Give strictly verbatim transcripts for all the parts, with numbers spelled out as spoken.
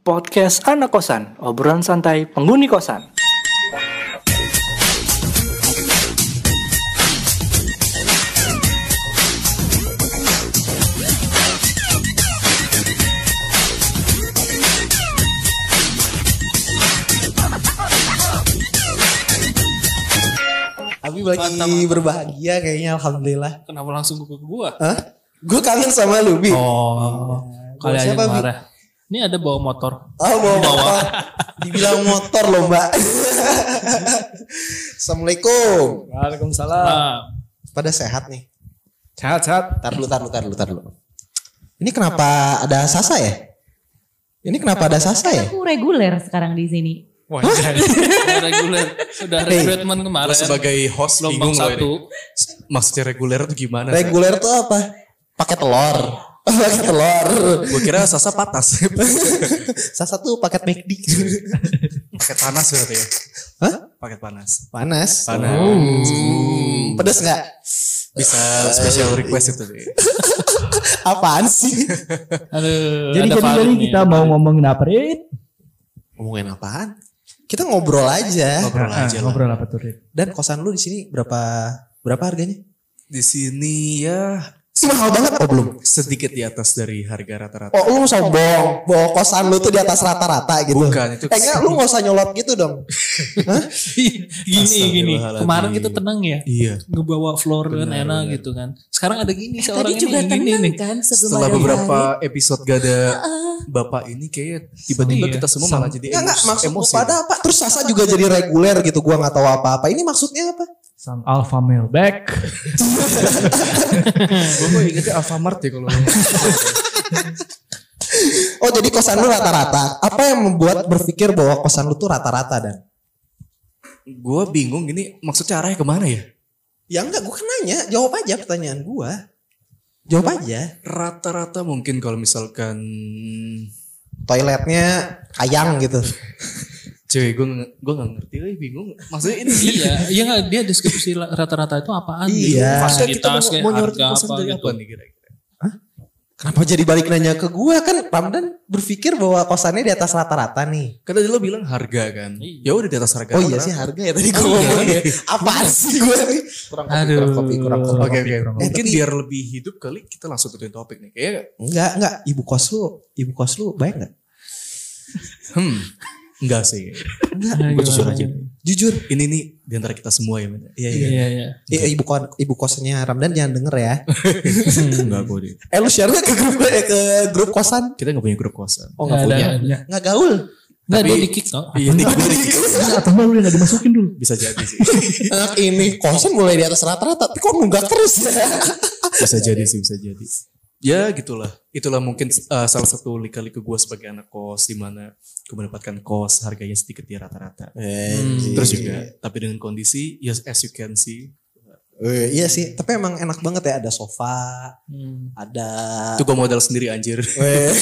Podcast Anak Kosan, obrolan santai penghuni kosan. Abi lagi berbahagia kayaknya, alhamdulillah. Kenapa langsung ke gua? Hah? Gue kangen sama lu, Bi. Oh, kali aja siapa, Bi? marah. Ini ada bawa motor. Oh, bawa motor. Dibilang motor loh, Mbak. Assalamualaikum. Waalaikumsalam. Nah, Pada sehat nih? Sehat-sehat. Tar dulu, tar dulu, tar dulu, tar dulu. Ini kenapa ada Sasa ya? Ini kenapa ada Sasa ya? Aku reguler sekarang di sini. Wah, jadi sudah reguler, sudah rekrutmen kemarin. Sebagai host Gelombang bingung loh satu. ini. Maksudnya reguler itu gimana? Reguler tuh apa? Pakai telur. Pakai telur. Gue kira Sasa patas. Sasa tuh paket McD. Paket panas berarti ya? Hah? Paket panas. Panas. Panas. Hmm. Pedes nggak? Bisa special request itu deh. Apaan sih? Aduh, jadi ada jadi Farid jadi nih, kita ada mau Farid. ngomongin apa, Rit? Ngomongin apaan? Kita ngobrol aja. Ngobrol Ah, aja lah. Ngobrol apa tuh, Rit? Dan kosan lu di sini berapa berapa harganya? Di sini ya Ih, mahal banget. Oh belum. sedikit di atas dari harga rata-rata. Oh lu sombong. Bahwa kosan lu tuh di atas rata-rata gitu. Bukan, itu- Eh enggak, lu gak usah nyolot gitu dong. Hah? gini gini. Astagfirullahaladzim. Kemarin kita tenang ya. Iya. Ngebawa floor kan Benar, enak benar. gitu kan. Sekarang ada gini Eh, seorang tadi juga ini gini tenang nih. kan sebelum Setelah ada beberapa Farid. episode gak ada bapak ini kayak tiba-tiba Iya. kita semua malah jadi Enggak enggak, emos- maksud lu emosi. pada apa? Terus Sasa juga jadi reguler gitu. Gua gak tahu apa-apa. Ini maksudnya apa? Sang alpha male back. Gue kok ingetnya Alfamart ya kalau Oh jadi kosan lu rata-rata. Apa yang membuat berpikir bahwa kosan lu tuh rata-rata dan? gue bingung gini maksudnya arahnya kemana ya? Ya enggak, gua kan nanya. Jawab aja pertanyaan gua. Jawab aja. Rata-rata mungkin kalau misalkan Toiletnya kayang gitu. cewek gue gue nggak ngerti lagi bingung maksudnya ini Iya, iya nggak dia deskripsi rata-rata itu apaan? Iya. gitu. Maksudnya kita Fasilitas mau, kayak mau nyoroti harga kosan apa dari gitu. apa nih kira-kira? Kenapa jadi balik nanya ke gua? Kan Ramdan berpikir bahwa kosannya di atas rata-rata nih. Kan tadi lo bilang harga kan? Iya. Ya udah di atas harga. Oh iya sih harga ya tadi gue ngomongnya. Apaan sih gue nih? Kurang kopi, Aduh. kurang kopi, kurang kopi. Oke oke. Eh, Mungkin tapi- biar lebih hidup kali kita langsung tentuin topik nih. Kayak Enggak, enggak. Ibu kos lu, ibu kos lu baik enggak? hmm enggak sih. Enggak. Gue jujur aja. Jujur. Ini nih di antara kita semua ya. Men. Iya, iya. Iya, iya. Eh, ibu kos ibu kosnya Ramdan jangan denger ya. Enggak gue deh. Eh lu share nggak ke grup eh, ke grup kosan? Kita nggak punya grup kosan. Oh enggak Nggak punya. ada, nggak. Enggak gaul. Nggak dia Tapi- di kick no? Iya nih Atau enggak lu yang gak dimasukin dulu? bisa jadi sih. Anak ini kosan mulai di atas rata-rata, tapi kok nunggak terus ya? Bisa jadi sih bisa jadi. Ya gitulah. Itulah mungkin uh, salah satu lika-liku gue sebagai anak kos di mana gue mendapatkan kos harganya sedikit di rata-rata. Hmm. Terus juga tapi dengan kondisi yes as you can see Eh, iya sih, tapi emang enak banget ya, ada sofa, Hmm. ada itu gue modal sendiri anjir. Weh.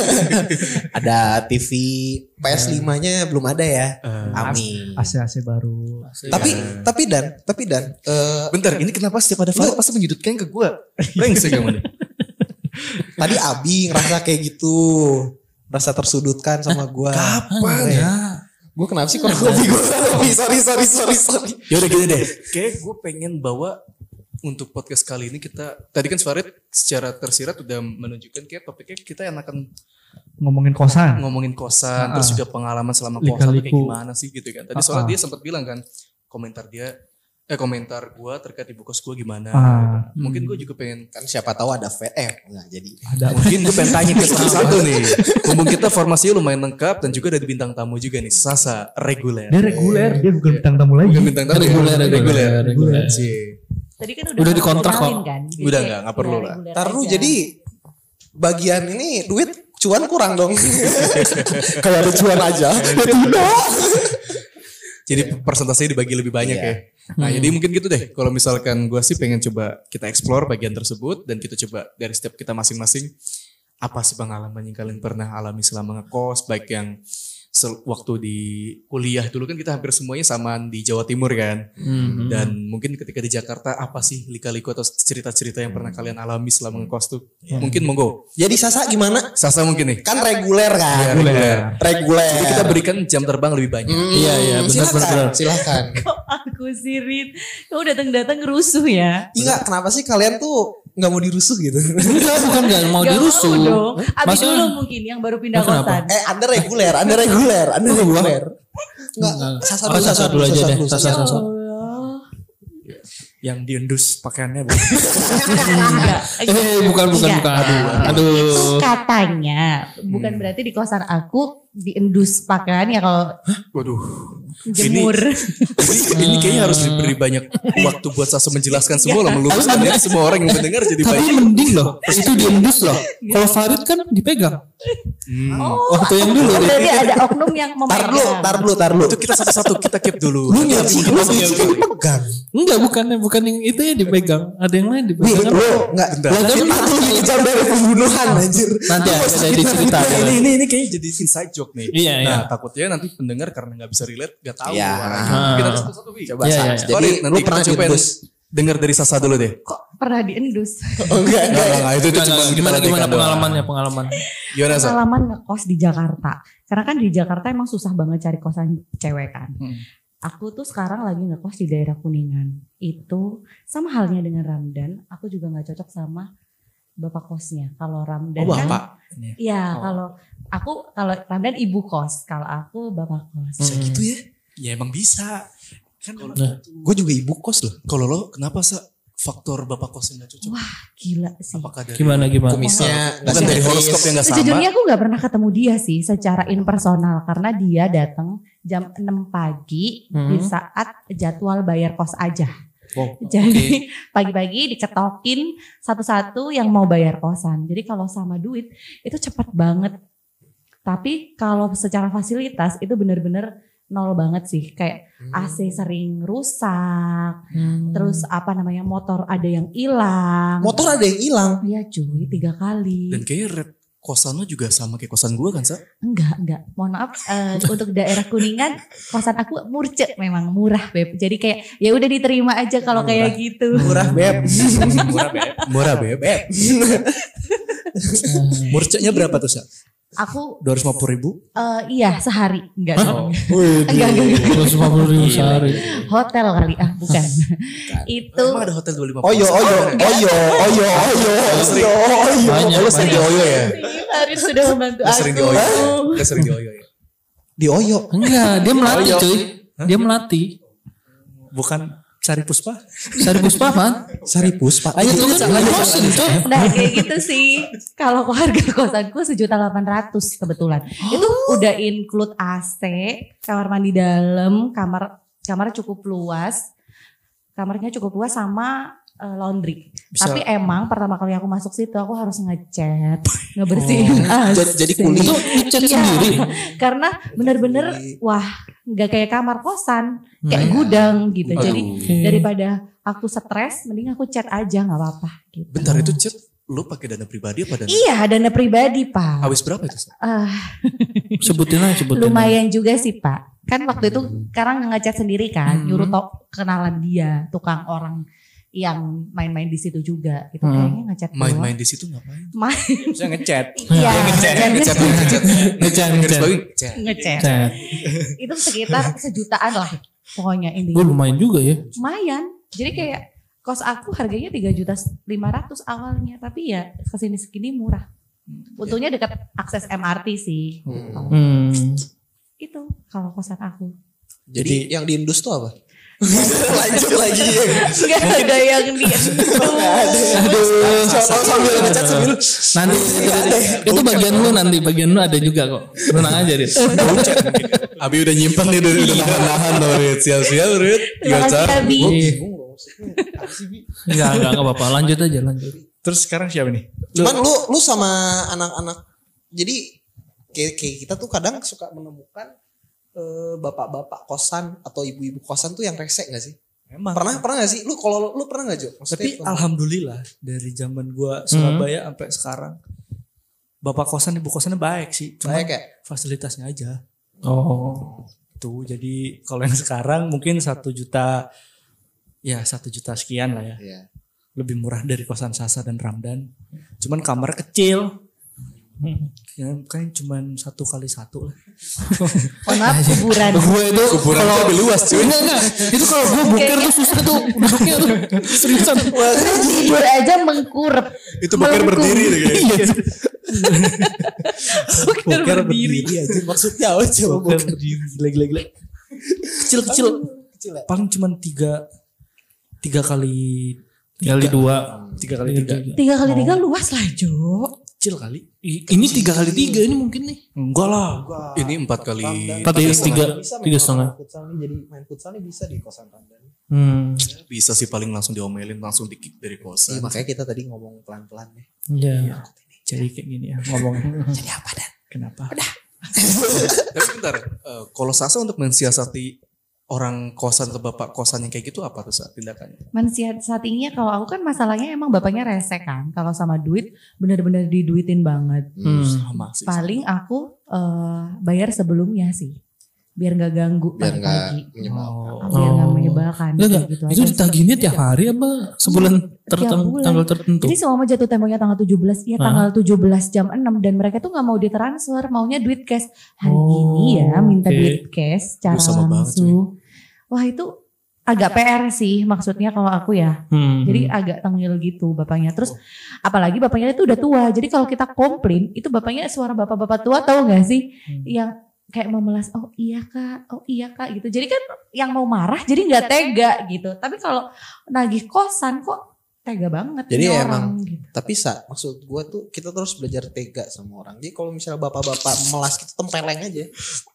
ada T V P S lima-nya belum ada ya. Eh, Amin. A C A C baru. Tapi tapi dan tapi dan eh, Bentar, ini kenapa setiap ada Farid pasti menyudutkan ke gue? Brengsek kamu nih. tadi Abi ngerasa kayak gitu, merasa tersudutkan sama gua. Kapan ya? Gue kenapa sih kurang kopi gue? Sorry sorry sorry sorry. Ya udah gini deh. Kayak gue pengen bawa untuk podcast kali ini kita tadi kan Farid secara tersirat udah menunjukkan kayak topiknya kita enakan Ngomongin kosan. ngomongin kosan Ah. terus juga pengalaman selama kosan tuh kayak Lika-liku. gimana sih gitu kan. Tadi Ah, soalnya ah. dia sempat bilang kan komentar dia eh komentar gue terkait ibu kos gue gimana. Ah. Mungkin gue juga pengen Kan siapa tahu ada fe eh enggak jadi. Ada mungkin gue pengen tanya ke satu-satu nih. Mumpung kita formasinya lumayan lengkap dan juga ada bintang tamu juga nih Sasa reguler. dia reguler, dia bukan bintang tamu lagi. Bukan bintang tamu Reguler, ya? reguler, reguler. Sih. Tadi kan udah Udah harus dikontrak kenalin kok. kan. Jadi Udah kayak nggak, nggak perlu ya lah. reguler Taruh aja. jadi bagian ini duit cuan kurang dong. Kayak ada cuan aja. Ya tidak. Jadi persentasenya dibagi lebih banyak Iya. ya. Nah jadi mungkin gitu deh. Kalau misalkan gue sih pengen coba kita explore bagian tersebut. Dan kita coba dari setiap kita masing-masing. Apa sih pengalaman yang kalian pernah alami selama ngekos. Baik yang sel- waktu di kuliah dulu kan kita hampir semuanya samaan di Jawa Timur kan. Hmm. Dan mungkin ketika di Jakarta apa sih lika-liku atau cerita-cerita yang pernah kalian alami selama ngekos tuh? Mungkin monggo. Jadi Sasa gimana? Sasa mungkin nih. Kan reguler kan? Reguler. Reguler. Jadi kita berikan jam terbang lebih banyak. Hmm, Iya, iya, benar, silakan, benar. Silakan. Kok aku sirit? Kamu datang-datang rusuh ya? Iya, kenapa sih kalian tuh nggak mau dirusuh gitu? Enggak, bukan enggak mau Gak dirusuh. mau dong. Abi Masa- dulu mungkin yang baru pindah Kenapa? kosan. eh, Anda reguler, Anda reguler, Anda reguler. Enggak, Sasa Oh, dulu, Sasa dulu aja deh, dulu, Sasa, Ya Sasa. Allah. Yang diendus pakaiannya bu. Enggak. Eh, bukan, bukan, Enggak. bukan. Aduh, Itu aduh. katanya, bukan Hmm. berarti di kosan aku diendus pakaian ya kalau Waduh. jemur. Ini, ini kayaknya harus diberi banyak waktu buat Sasa menjelaskan semua loh, meluruskan ya semua orang yang mendengar jadi Tapi baik. mending loh, itu diendus loh. Kalau Farid kan dipegang. Oh, Waktu yang dulu. berarti ada oknum yang Tar dulu, memegang. tar dulu, tar dulu. Itu kita satu-satu kita keep dulu. Lu nyuci, lu nyuci pegang. Enggak, bukannya bukan yang itu ya dipegang. Ada yang lain Nih, dipegang. lu enggak. Bentar. Lah kan lu lebih kejam dari pembunuhan anjir. Nanti ada di cerita. ini ini ini kayaknya jadi inside joke nih. Iya, iya. Nah, takutnya nanti pendengar karena nggak bisa relate nggak tahu. Iya. Wah, kita harus satu-satu Wi. Coba Iya, Sas. iya. Jadi Sorry, lu nanti pernah kita cobain diendus? dengar dari Sasa dulu deh. Kok pernah diendus? Oh enggak, Enggak, enggak. enggak, itu, itu Gimana, cuma kita gimana, nantikan gimana doang. pengalamannya, pengalaman. Gimana Sa? Pengalaman ngekos di Jakarta. Karena kan di Jakarta emang susah banget cari kosan cewek kan. Hmm. Aku tuh sekarang lagi ngekos di daerah Kuningan. Itu sama halnya dengan Ramdan. Aku juga nggak cocok sama bapak kosnya. Kalau Ramdan Oh, kan, bapak. iya Oh. kalau aku kalau Ramdan ibu kos. Kalau aku bapak kos. Bisa gitu ya? Ya emang bisa. Kan kalau Nah. Gue juga ibu kos loh. kalau lo kenapa Sa faktor bapak kos yang nggak cocok? Gila sih. Apakah dari Gimana, gimana? Kumisnya bukan dari horoskop yang nggak sama? Sejujurnya aku nggak pernah ketemu dia sih secara impersonal karena dia datang jam enam pagi Hmm. di saat jadwal bayar kos aja. Oh, Jadi pagi-pagi diketokin satu-satu yang mau bayar kosan. Jadi kalau sama duit itu cepat banget. Tapi kalau secara fasilitas itu benar-benar nol banget sih. Kayak A C sering rusak, Hmm. terus apa namanya motor ada yang hilang. Motor ada yang hilang. Iya cuy, tiga kali. Dan kayaknya red kosan lo juga sama kayak kosan gue kan Sa? Enggak, enggak. Mohon maaf eh, untuk daerah Kuningan kosan aku murce memang murah, Beb. Jadi kayak ya udah diterima aja kalau kayak gitu. Murah beb. Murah beb. Murah beb. Murcanya berapa tuh Sa? Aku dua ratus lima puluh ribu? eh, iya sehari. Enggak dong. Wih, Enggak, enggak, enggak. dua ratus lima puluh ribu sehari. Hotel kali ah, bukan. Itu Emang ada hotel dua ratus lima puluh? Oyo, oyo, oyo, oyo, oyo, oyo, oyo. Banyak, Lo sering di Oyo ya? Haris sudah membantu Lo sering di aku. Oyo? Lo sering di Oyo ya? Di Oyo. Enggak, dia melatih cuy. Dia melatih. Bukan Sari Puspa. Sari Puspa man. Sari Puspa. Ayo tuh kan kosan tuh. Nah kayak gitu sih. Kalau harga kosanku sejuta delapan ratus kebetulan. Itu udah include A C, kamar mandi dalam, kamar kamar cukup luas. Kamarnya cukup luas sama eh, laundry. Bisa- Tapi emang pertama kali aku masuk situ aku harus ngecat, ngebersihin A C. Jadi- jadi kuli. Itu ngecat Iya. sendiri. Karena bener-bener wah nggak kayak kamar kosan, kayak gudang gitu. Aduh. Jadi Oke. daripada aku stres, mending aku cat aja nggak apa-apa. Gitu. Bentar itu chat lo pakai dana pribadi apa dana? Iya dana pribadi pak. Habis berapa itu Sa? Ah, Sebutin aja, sebutin. lumayan juga sih pak. Kan waktu itu sekarang ngecat sendiri kan, Hmm. nyuruh tok kenalan dia, tukang orang yang main-main di situ juga. Gitu Hmm. kayaknya ngecat doang. Main-main di situ ngapain? Main. Bisa ngechat. Iya, Ngecat, ngecat. ngecat, ngecat, Ngecat, Garis ngecat. bawahi, ngecat. Ngecat. Chat. Itu sekitar sejutaan lah pokoknya Gue intinya. lumayan juga ya. Lumayan. Jadi kayak kos aku harganya tiga juta lima ratus awalnya, tapi ya kesini segini murah. Untungnya dekat akses M R T sih. Hmm. Itu kalau kosan aku. Jadi yang diindus tuh apa? Lanjut lagi. Gak ada yang di Aduh. Soal sambil ngecat sambil. Nanti itu, itu bagian lu nanti, bagian lu ada juga kok. Tenang aja Rit. Abi udah nyimpan nih, udah udah nahan-nahan loh Rit. Siap-siap Rit. Terima kasih Gacor. Abi. Enggak, enggak, enggak apa-apa. Lanjut aja, lanjut. Terus sekarang siapa nih? Cuman lu lu sama anak-anak. Jadi kayak, kayak kita tuh kadang suka menemukan eh, bapak-bapak kosan atau ibu-ibu kosan tuh yang rese gak sih? Memang. Pernah pernah gak sih? Lu kalau lu pernah gak Jo? Maksudnya Tapi pernah. alhamdulillah dari zaman gua Surabaya sampai sekarang bapak kosan ibu kosannya baik sih. Cuma Baik ya? fasilitasnya aja. Oh, tuh jadi kalau yang sekarang mungkin satu juta, ya satu juta sekian lah ya. Iya. Lebih murah dari kosan Sasa dan Ramdan. Cuman kamar kecil. Ya, kan cuman satu kali satu lah. Oh, maaf, kuburan. Gue itu Kuburan kalau lebih luas cuy. enggak enggak. Itu kalau gue buker tuh susah tuh duduknya tuh. Seriusan. Tidur aja mengkurep. Itu bukan berdiri deh kayaknya. Iya. Boker berdiri. aja maksudnya apa coba Boker berdiri. Gila gila gila. Kecil kecil. kecil ya? Paling cuman tiga tiga kali Kali dua. tiga kali tiga. Tiga kali tiga luas lah Jo. Kecil kali. I- Ini tiga kali tiga ini mungkin nih. Enggak lah. Ini empat kali. Empat kali tiga, Bisa main tiga setengah. futsal nih, jadi main futsal nih bisa di kosan Ramdan. Hmm. Bisa sih paling langsung diomelin, langsung di kick dari Iya, kosan. makanya kita tadi ngomong pelan-pelan nih. Iya. Jadi kayak gini ya ngomongnya. Jadi apa Dan? Kenapa? Tapi bentar, eh, kalau Sasa untuk mensiasati orang kosan atau bapak kosan yang kayak gitu apa tuh saat tindakannya? Mensiasatinya kalau aku kan masalahnya emang bapaknya rese kan. Kalau sama duit bener-bener diduitin banget. Hmm. Sama sih. Paling aku eh, bayar sebelumnya sih. Biar gak ganggu Biar nggak pagi-pagi. menyebalkan. Biar gak Oh. menyebalkan. Enggak enggak. Gitu Itu aja sih. ditagihinnya tiap hari apa sebulan tertentu bulan. tanggal tertentu? Jadi semua jatuh temponya tanggal tujuh belas, ya Hah? tanggal tujuh belas jam enam dan mereka tuh gak mau ditransfer, maunya duit cash. Hari Oh, ini ya minta oke. duit cash cara Duh, sama banget, langsung. Wah itu agak P R sih maksudnya kalau aku ya. Hmm. Jadi agak tengil gitu bapaknya. Terus apalagi bapaknya itu udah tua. Jadi kalau kita komplain itu bapaknya suara bapak-bapak tua tahu gak sih? Hmm. Yang kayak memelas, oh iya kak, oh iya kak gitu. Jadi kan yang mau marah jadi gak tega gitu. Tapi kalau nagih kosan kok tega banget. Jadi nih ya orang, emang gitu. Tapi sa, maksud gue tuh kita terus belajar tega sama orang. Jadi kalau misalnya bapak-bapak melas gitu tempeleng aja.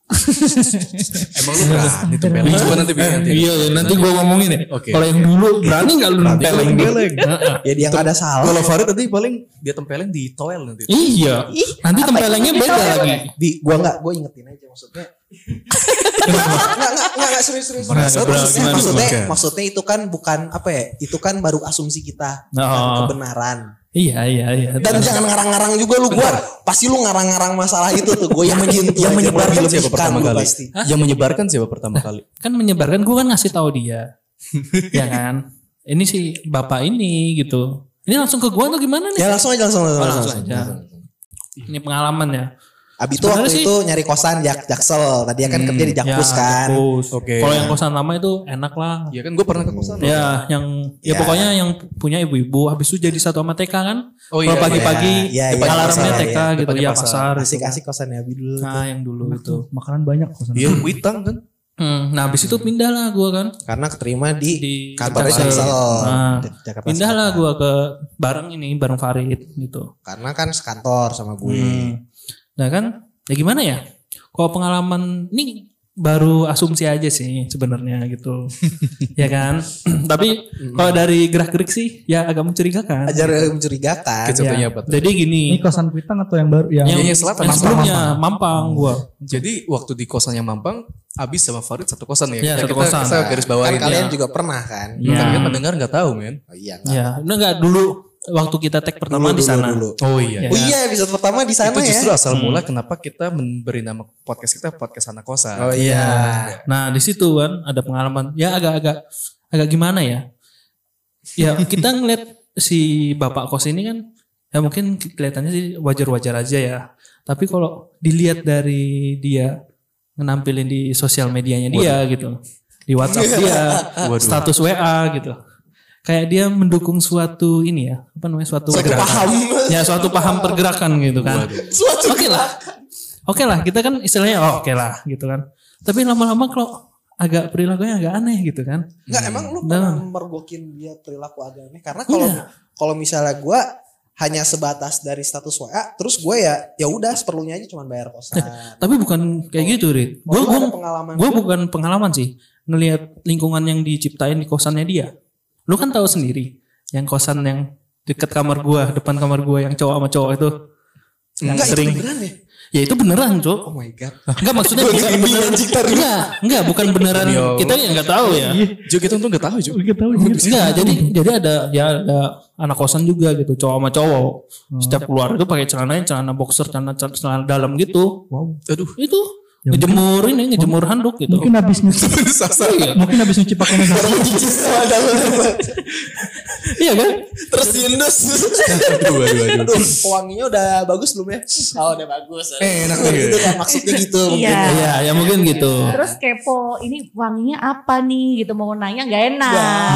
Emang lu berani tuh peleng? Coba nanti bikin nanti. Iya, nanti gua ngomongin ya. Oke. Kalau yang dulu berani nggak lu nempeleng? Peleng. Ya dia nggak ada salah. Kalau Farid nanti paling dia tempeleng di toel nanti. Iya. Nanti tempelengnya beda lagi. Di gua nggak, gua ingetin aja maksudnya. Nggak nggak nggak nggak serius serius. Merasa Maksudnya, gimana, maksudnya, gimana? maksudnya itu kan bukan apa ya? Itu kan baru asumsi kita, Oh. bukan kebenaran. Iya, iya, iya. Dan jangan ngarang-ngarang juga lu gua. Pasti lu ngarang-ngarang masalah itu tuh. Gue yang menyentuh, Yang menyebarkan siapa lebih-lebihkan pertama lu kali? pasti. Yang menyebarkan siapa pertama kali? Kan menyebarkan gua kan ngasih tahu dia. Ya kan? Ini sih bapak ini gitu. Ini langsung ke gua atau gimana nih? Ya langsung aja langsung langsung, Oh, langsung, langsung aja. Ini pengalaman ya. Abi tuh Sebenarnya waktu sih- itu nyari kosan jak Jaksel. Tadi kan kerja di Jakpus Ya, kan. Jakpus. Oke. Kalau yang kosan lama itu enak lah. Iya kan gue pernah ke kosan. Ya, yang Ya. ya pokoknya yang punya ibu-ibu habis itu jadi satu sama T K kan. Oh Kalau iya, pagi-pagi iya, iya, alarmnya pasar, T K iya. gitu Depannya ya pasar. pasar. gitu. Asik-asik kosannya Abi dulu. tuh. Nah, yang dulu itu. Makanan banyak kosan. Iya, Witang kan. Hmm, nah habis itu pindah lah gua kan. Karena keterima di, Di kantor Jaksel. Jaksel. Nah, Di Jakarta Pindah lah Selatan. gua ke bareng ini, bareng Farid gitu. Karena kan sekantor sama gue. Hmm. Nah kan, ya gimana ya? Kalau pengalaman ini baru asumsi aja sih sebenarnya gitu, ya kan. Tapi kalau dari gerak-gerik sih ya agak mencurigakan. Ajar mencurigakan. Kecil. Contohnya apa tuh? Jadi gini, Ini kosan Kuitang atau yang baru? Yang, yang, yang selatan, yang Mampang, sebelumnya Mampang gua. Jadi waktu di kosannya Mampang, Abis sama Farid satu kosan ya. Iya, kita, satu kita, kosan. kita garis bawain. Kan kalian ya. juga pernah kan? Iya. Kalian mendengar nggak tahu men? Oh iya enggak. Ya, itu enggak dulu waktu kita tag pertama Dulu, di dulu, sana. dulu. Oh iya. Ya. Oh iya episode pertama di sana Itu justru ya. asal mula kenapa kita memberi nama podcast kita podcast anak kosan. Oh iya. Nah di situ kan ada pengalaman ya agak-agak agak gimana ya? Ya kita ngeliat si bapak kos ini kan ya mungkin kelihatannya sih wajar-wajar aja ya. Tapi kalau dilihat dari dia menampilin di sosial medianya dia gitu, di WhatsApp dia, Waduh. status W A gitu, kayak dia mendukung suatu ini ya, apa namanya suatu, Suatu gerakan. paham. Ya suatu paham pergerakan gitu kan. Suatu Oke lah. Oke lah, kita kan istilahnya oh, oke lah gitu kan. Tapi lama-lama kalau agak perilakunya agak aneh gitu kan. Enggak emang lu Nah. pernah mergokin dia perilaku agak aneh karena kalau kalau misalnya gue hanya sebatas dari status W A terus gue ya ya udah seperlunya aja cuma bayar kosan. Tapi bukan kayak gitu, Rit. Oh, Gue lu gua, ada pengalaman gua gitu? bukan pengalaman sih. Ngelihat lingkungan yang diciptain di kosannya dia. Lu kan tahu sendiri, yang kosan yang deket kamar gua, depan kamar gua yang cowok sama cowok itu. Yang Enggak sering. itu beneran ya? Ya itu beneran, Cok. Oh my god. Enggak maksudnya bukan beneran. Enggak, enggak bukan beneran. Yo. Kita yang enggak tahu ya. Jo kita tuh nggak tahu Jo. Kita tahu ini. Enggak, jadi jadi ada ya ada anak kosan juga gitu, cowok sama cowok. Setiap keluar itu pakai celananya celana boxer, celana celana dalam gitu. Wow. Aduh. Itu Ya, mungkin, Ngejemur ini, ngejemur handuk gitu. mungkin habis nyuci, Iya. mungkin habis nyuci pakai negara. Iya kan? Terus diendus. Aduh, aduh, aduh. Aduh, wanginya udah bagus belum ya? Oh, udah bagus. Eh, enak Gitu nih. kan, maksudnya gitu mungkin. Iya. Iya, ya mungkin gitu. Terus kepo, ini wanginya apa nih gitu, mau nanya gak enak.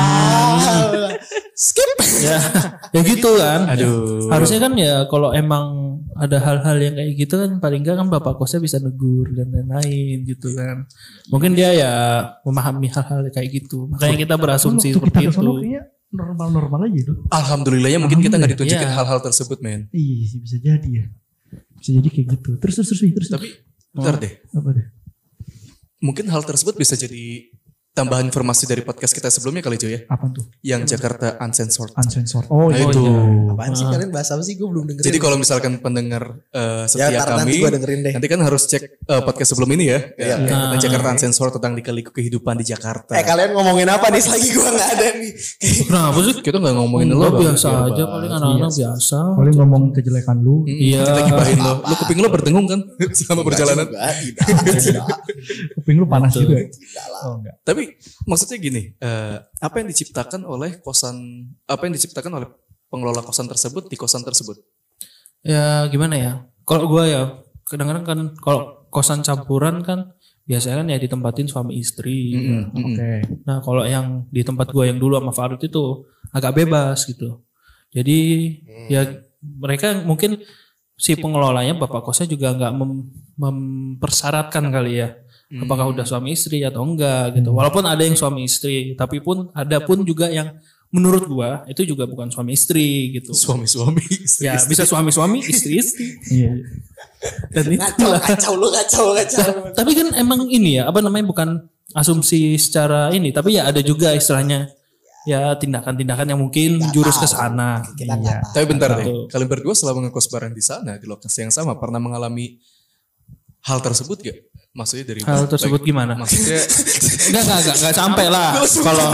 Wah. Skip. Ya, ya gitu kan. Aduh. Harusnya kan ya kalau emang ada hal-hal yang kayak gitu kan paling enggak kan bapak kosnya bisa negur dan lain-lain gitu kan. Mungkin dia ya memahami hal-hal kayak gitu. Makanya kita berasumsi Waktu kita seperti kesana itu. kayaknya normal-normal aja tuh. Alhamdulillahnya mungkin kita nggak ditunjukin Iya. hal-hal tersebut, men. Iya sih bisa jadi ya. Bisa jadi kayak gitu. Terus terus terus terus. Tapi bentar deh. apa deh? Mungkin hal tersebut bisa jadi tambahan informasi dari podcast kita sebelumnya kali Jo ya. Apa tuh? Yang Jakarta Uncensored. Uncensored. Oh, Nah, iya. itu. Apaan sih kalian bahas apa sih? Gue belum dengerin. Jadi kalau misalkan pendengar eh, ya, setia ntar nanti kami, gue dengerin deh. nanti kan harus cek eh, podcast sebelum ini ya. Iya. Ya, tentang Ah. Jakarta Uncensored tentang lika-liku kehidupan di Jakarta. Eh kalian ngomongin apa nih selagi gue nggak ada nih? Kenapa sih? Kita nggak ngomongin Enggak, lo, biasa Bang. aja Iya, paling Bang. anak-anak biasa. Paling ngomong kejelekan lu. Hmm, Iya. Kita gibahin lo. Lu kuping lo berdengung kan selama perjalanan. Enggak, tidak, tidak. Kuping lu panas Betul. juga. Tidak lah. Oh enggak. Tapi maksudnya gini, eh, apa yang diciptakan oleh kosan, apa yang diciptakan oleh pengelola kosan tersebut di kosan tersebut? Ya gimana ya? Kalau gua ya kadang-kadang kan kalau kosan campuran kan biasanya kan ya ditempatin suami istri. Mm-mm, mm-mm. Oke. Nah kalau yang di tempat gua yang dulu sama Farid itu agak bebas gitu. Jadi ya mereka mungkin si pengelolanya bapak kosnya juga nggak mem- mempersyaratkan kali ya. Apakah udah suami istri atau enggak gitu. Walaupun ada yang suami istri, tapi pun ada pun juga yang menurut gua itu juga bukan suami istri gitu. Suami-suami, Ya istri-istri. bisa suami-suami, istri-istri. Iya. Dan Kacau, itulah. kacau lu kacau, kacau. Tapi kan emang ini ya, apa namanya bukan asumsi secara ini, tapi ya ada juga istilahnya ya tindakan-tindakan yang mungkin Nggak jurus ke tahu. sana. Kita nggak tahu. Tapi bentar deh, Betul. kalian berdua selama ngekos bareng di sana di lokasi yang sama pernah mengalami hal tersebut gak? Maksudnya dari Hal tersebut baik- gimana? Maksudnya Enggak, enggak, enggak, enggak sampai lah. Kalau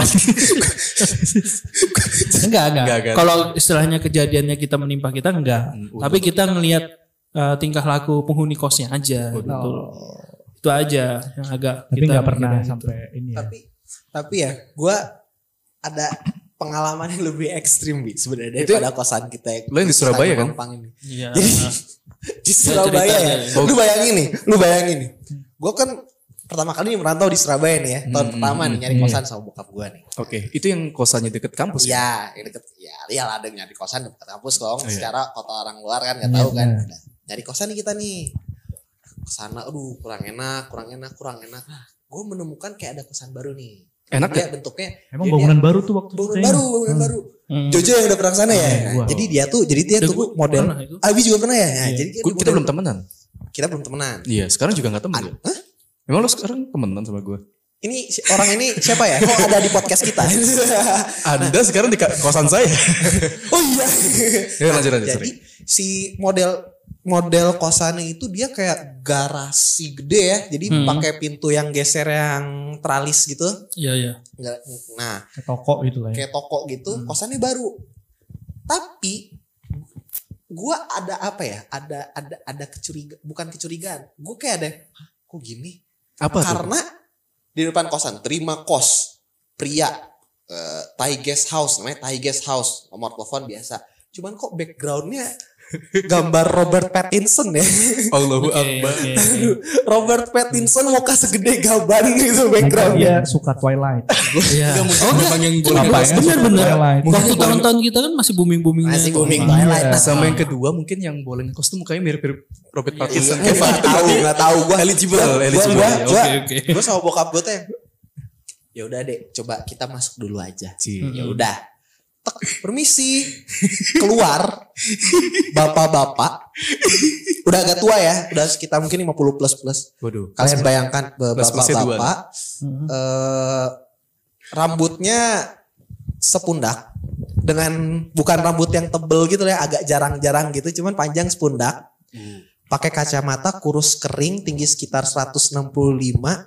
enggak, enggak. Enggak, enggak. Kalau istilahnya kejadiannya kita menimpa kita enggak. Hmm, Tapi kita ngelihat uh, tingkah laku penghuni kosnya aja gitu. Itu aja yang agak Tapi kita nggak pernah mikirnya gitu. sampai ini ya. Tapi tapi ya gue ada pengalaman yang lebih ekstrim Bi sebenarnya daripada kosan kita yang Lo yang di Surabaya kan? Mampang ini. Iya. Jadi di Surabaya cerita ya. aja. Lu bayangin nih, lu bayangin nih. Gue kan pertama kali merantau di Surabaya nih ya. Tahun Hmm, pertama hmm, nih nyari kosan sama bokap gue nih. Oke, itu yang kosannya deket kampus ya? Iya, yang deket ya iyalah ada nyari kosan deket kampus dong. Oh, iya. Secara kota orang luar kan nggak Iya, tahu kan. benar. Udah, nyari kosan nih kita nih. Kesana, aduh kurang enak, kurang enak, kurang enak. Gue menemukan kayak ada kosan baru nih. Enak Dia gak? bentuknya Emang dia- bangunan baru tuh waktu dia- bangunan itu baru, kayaknya. bangunan baru. Hmm. Jojo yang udah pernah kesana ya. Iya, Nah, gua. jadi dia tuh, jadi dia Udah tuh gua model. pernah itu. Abi juga pernah ya. Nah, Iya. jadi dia Gua- tuh kita model- belum temenan. Kita belum temenan. Iya, sekarang juga gak temen ya? Hah? Emang lo sekarang temenan sama gue? Ini si- orang ini siapa ya? Kok ada di podcast kita? Anda sekarang di ka- kosan saya. oh iya. Ya lanjut lanjut. Jadi sorry. si model model kosannya itu dia kayak garasi gede ya. Jadi Hmm. pakai pintu yang geser yang teralis gitu. Iya, iya. Nggak- Nah, Kayak toko gitu lah ya. kayak toko gitu, kosannya baru. Tapi gua ada apa ya? Ada ada ada kecurigaan, bukan kecurigaan. Gue kayak ada, "Hah, kok gini?" Apa tuh? Karena di depan kosan terima kos pria eh, Thai guest house namanya Thai guest house, nomor telepon biasa. Cuman kok backgroundnya gambar Robert Pattinson ya. Allahu Oke, Akbar. oke, oke. Robert Pattinson muka segede gaban gitu Mungkin backgroundnya. dia suka Twilight. Iya. Enggak mungkin memang yang boleh Apa ya? Bener bener. Twilight. Waktu tahun-tahun kita kan masih booming-boomingnya. Masih tuh. booming Iya. Twilight. Nah, Sama yang kedua mungkin yang boleh ngekos tuh mukanya mirip-mirip Robert Pattinson. Iya, nggak tahu, nggak tahu gua eligible, Gua- eligible. Gua, ya. gua, Oke, oke. gua sama bokap gue tuh yang, ya udah deh, coba kita masuk dulu aja. Ci. Ya udah. Tek, permisi. Keluar bapak-bapak. Udah agak tua ya, udah sekitar mungkin lima puluh plus plus. Waduh. Kalian bayangkan be- Plus plusnya dua, bapak-bapak eh, rambutnya sepundak dengan bukan rambut yang tebel gitu ya, agak jarang-jarang gitu, cuman panjang sepundak. Pakai kacamata, kurus kering, tinggi sekitar seratus enam puluh lima,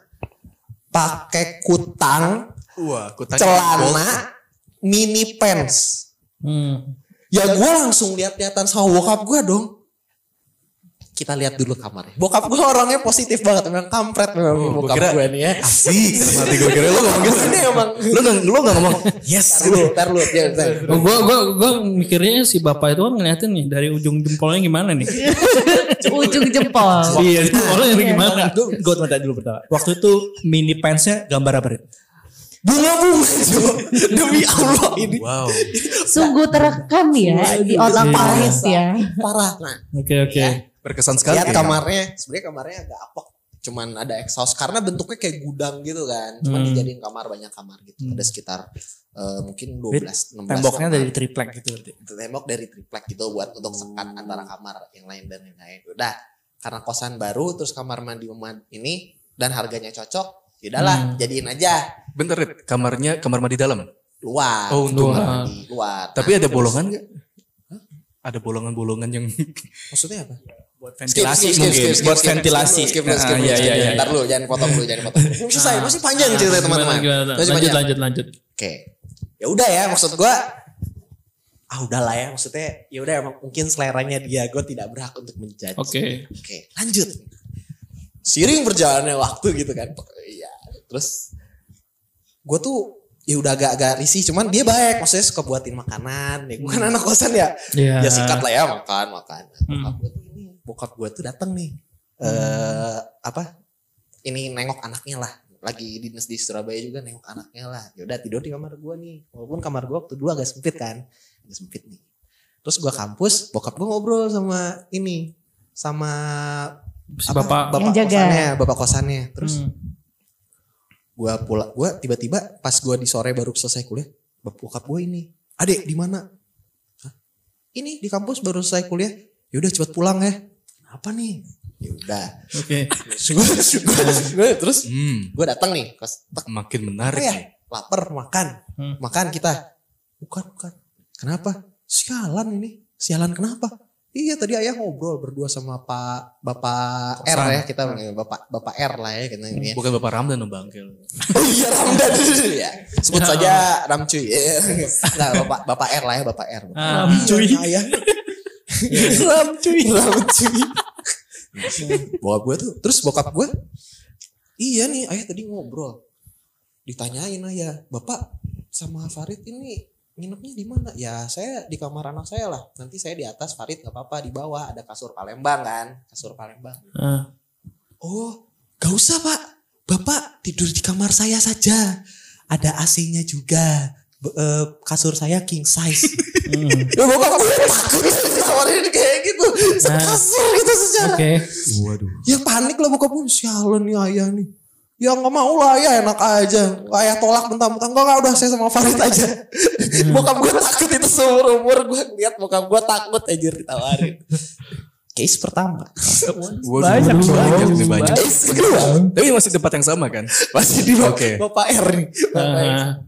pakai kutang, Wah, kutanya celana, mini pants. Hmm. Ya gue langsung lihat-lihatan sama bokap gue dong. kita lihat dulu kamarnya. Bokap gue orangnya positif banget, memang kampret memang Oh, bokap gua kira- gue nih ya. Asik. Dalam hati gue kira lu ngomong gitu. Ini emang Lu gak, lu gak ngomong yes. tar lu, tar lu, ya, tar. Oh, gua gua gua mikirnya si bapak itu kan ngeliatin nih dari ujung jempolnya gimana nih. Ujung jempol. Iya, jempolnya gimana? Gue tanya dulu pertama. Waktu itu mini pantsnya gambar apa? Rit? Bunga-bunga coba. Demi Allah ini Wow. Sungguh terekam ya di otak Faris ya. parah. Nah, Oke oke. Berkesan sekali. lihat ya. kamarnya, sebenarnya kamarnya agak apok. Cuman ada exhaust karena bentuknya kayak gudang gitu kan. Cuman Hmm. dijadiin kamar, banyak kamar gitu. Ada sekitar eh, mungkin dua belas enam belas Temboknya kamar. dari triplek gitu berarti. Tembok dari triplek gitu buat untuk sekat antara kamar yang lain dan yang lain. Udah, karena kosan baru terus kamar mandi mandi ini dan harganya cocok, yaudahlah jadiin aja Bentar, Rit. Kamarnya kamar mandi dalam. luar. Oh, untuk kamar luar. mandi luar. Tapi Nah, ada terus- bolongan gak? Ada bolongan-bolongan yang Maksudnya apa? Buat Skip, ventilasi skip, skip, mungkin. skip, skip, Buat skip, ventilasi. Skip dulu, skip Nah, dulu, iya, skip iya, dulu. iya. Ntar dulu, jangan potong dulu, jangan potong. Belum selesai, masih panjang cerita Gimana, teman-teman. gimana? Masih Lanjut panjang. lanjut lanjut. Oke. Ya udah ya, maksud gua ah udahlah ya, maksudnya ya udah emang mungkin seleranya dia, gue tidak berhak untuk menjudge. Oke. Oke, lanjut. Seiring berjalannya waktu gitu kan. Iya. Terus gue tuh ya udah agak-agak risih, cuman dia baik, maksudnya suka buatin makanan. Ya, gue kan anak kosan ya. Iya. Ya sikat lah ya makan, makan. Hmm. Bokap gue tuh ini, bokap gue tuh datang nih. Eh apa? Ini nengok anaknya lah. Lagi dinas di Surabaya juga nengok anaknya lah. Ya udah tidur di kamar gue nih. Walaupun kamar gue waktu dulu agak sempit kan. Agak sempit nih. Terus gue kampus, bokap gue ngobrol sama ini, sama Si apa, bapak. bapak Yang jaga. kosannya, bapak kosannya. Terus Hmm. gue pulang, gue tiba-tiba pas gue di sore baru selesai kuliah, bokap gue ini, adek di mana? Hah? Ini di kampus baru selesai kuliah. Yaudah cepet pulang ya. Apa nih? Ya udah. Oke. Gue terus hmm, gue datang nih, kos tek, makin apa menarik ya? nih. Lapar makan, Hmm. makan kita. Bukan bukan. Kenapa? Sialan ini. Sialan kenapa? Iya tadi ayah ngobrol berdua sama Pak Bapak R ya, kita panggil Bapak Bapak R lah ya kita ini ya. Bukan Bapak Ramdan dong Bangkel. Oh iya Ramdan ya. Sebut saja Ramcuy. Ya. Enggak Bapak Bapak R lah ya, Bapak R. Ah. Ramcuy. Ayah. Ramcuy. Ramcuy. Bokap gue tuh, terus bokap gue, iya nih ayah tadi ngobrol. Ditanyain ayah, Bapak sama Farid ini nginepnya di mana? Ya saya di kamar anak saya lah. Nanti saya di atas, Farid nggak apa-apa di bawah. Ada kasur Palembang kan, kasur Palembang. Ah. Oh, gak usah pak. Bapak tidur di kamar saya saja. Ada A C-nya juga. B- eh, kasur saya king size. Hmm. Ya bokap gue takut ditawarin kayak gitu. Sekasur gitu secara. Oke. Waduh. Ya panik lah bokap gue. Sialan nih ayah nih. Ya gak mau lah ayah, enak aja. Ayah tolak mentah-mentah. Enggak, enggak udah saya sama Farid aja. Bokap gue takut itu seumur umur. Gue lihat bokap gue takut aja ditawarin. Case pertama. Waduh, Banyak waduh, dong. banyak nih banyak. Case kedua. Tapi masih tempat yang sama kan? Masih di Bapak, Oke. Bapak R nih. Bapak R. Ah.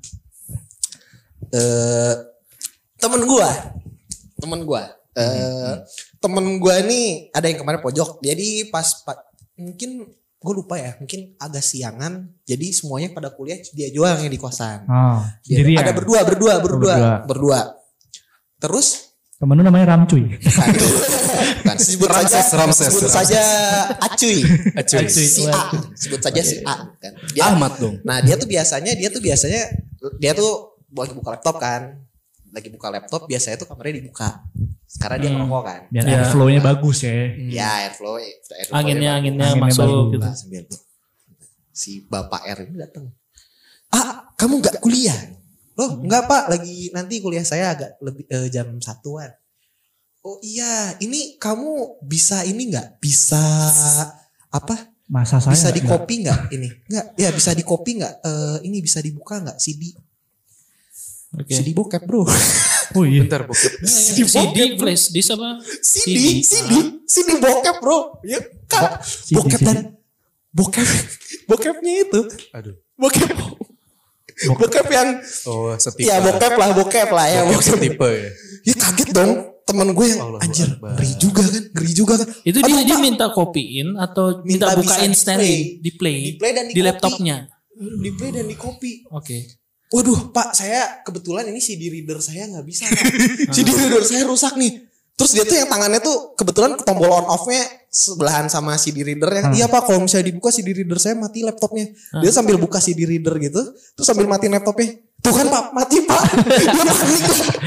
Eh, temen gua, temen gua, eh temen gua nih ada yang kemarin pojok. Jadi pas pa- mungkin gue lupa ya, mungkin agak siangan. Jadi semuanya pada kuliah dia doang yang di kosan. Oh, Dia- sendirian. ada berdua, berdua, berdua, berdua. berdua. Terus Temen lu namanya Ramcuy. bukan, bukan, sebut saja, Ramses, Ramses, sebut Ramses. saja Acuy, Acuy. si A, sebut saja si A. Kan. Dia, Ahmad dong. Nah dia tuh biasanya dia tuh biasanya dia tuh lagi buka laptop kan, lagi buka laptop biasanya tuh kamarnya dibuka, karena dia Hmm. ngerokok kan. Biar Ya. airflow-nya bagus ya. Ya airflow, airflow Anginnya anginnya Anginnya masuk bagus. gitu. Nah, sambil tuh, si Bapak R ini datang. Ah kamu nggak kuliah? Loh nggak pak, lagi nanti kuliah saya agak lebih eh, jam satuan. Oh iya, ini kamu bisa ini nggak? Bisa apa? Masa saya Bisa nggak- di copy nggak ini? Nggak, ya bisa di copy nggak? Eh, ini bisa dibuka nggak C D? Oke. C D bokep bro. Oh iya. Bentar bokep. C D flash disk apa? C D, C D, C D bokep bro. Ya kan, C D, bokep C D. dan bokep, bokepnya itu, Aduh. bokep, bokep yang, Oh, setipe. ya bokep lah, bokep lah ya, Bokep bokep. setipe ya. Ya kaget dong, teman gue yang Allahu anjir, Akbar. ngeri juga kan, ngeri juga kan. Itu Aduh, dia, dia Pak, minta kopiin atau Minta minta, bisa bukain di stand play. di play Di play dan di di copy. laptopnya. di play dan di copy. Oke. Waduh pak, saya kebetulan ini C D reader saya nggak bisa pak. C D reader saya rusak nih. Terus dia tuh yang tangannya tuh kebetulan tombol on off-nya sebelahan sama C D reader ya. Iya Pak, kalau misalnya dibuka C D reader saya mati laptopnya. Dia sambil buka C D reader gitu, terus sambil mati laptopnya. Tuh kan Pak, mati Pak. Dia panik.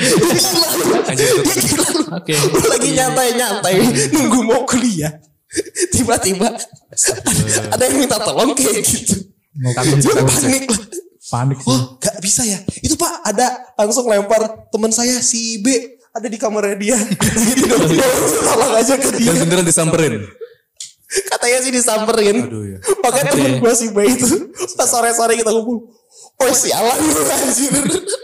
Oke. Gue lagi nyantai-nyantai nunggu mau kuliah. Tiba-tiba ada yang minta tolong kayak gitu. Gue panik lah. Panik sih. Oh gak bisa ya. Itu Pak ada langsung lempar teman saya si B. Ada di kamarnya dia. Tolong aja ke dia. Dan beneran disamperin. Katanya sih disamperin. Aduh ya. Makanya temen gue si B itu. Pas sore-sore kita ngumpul. Oh sialan lu anjir.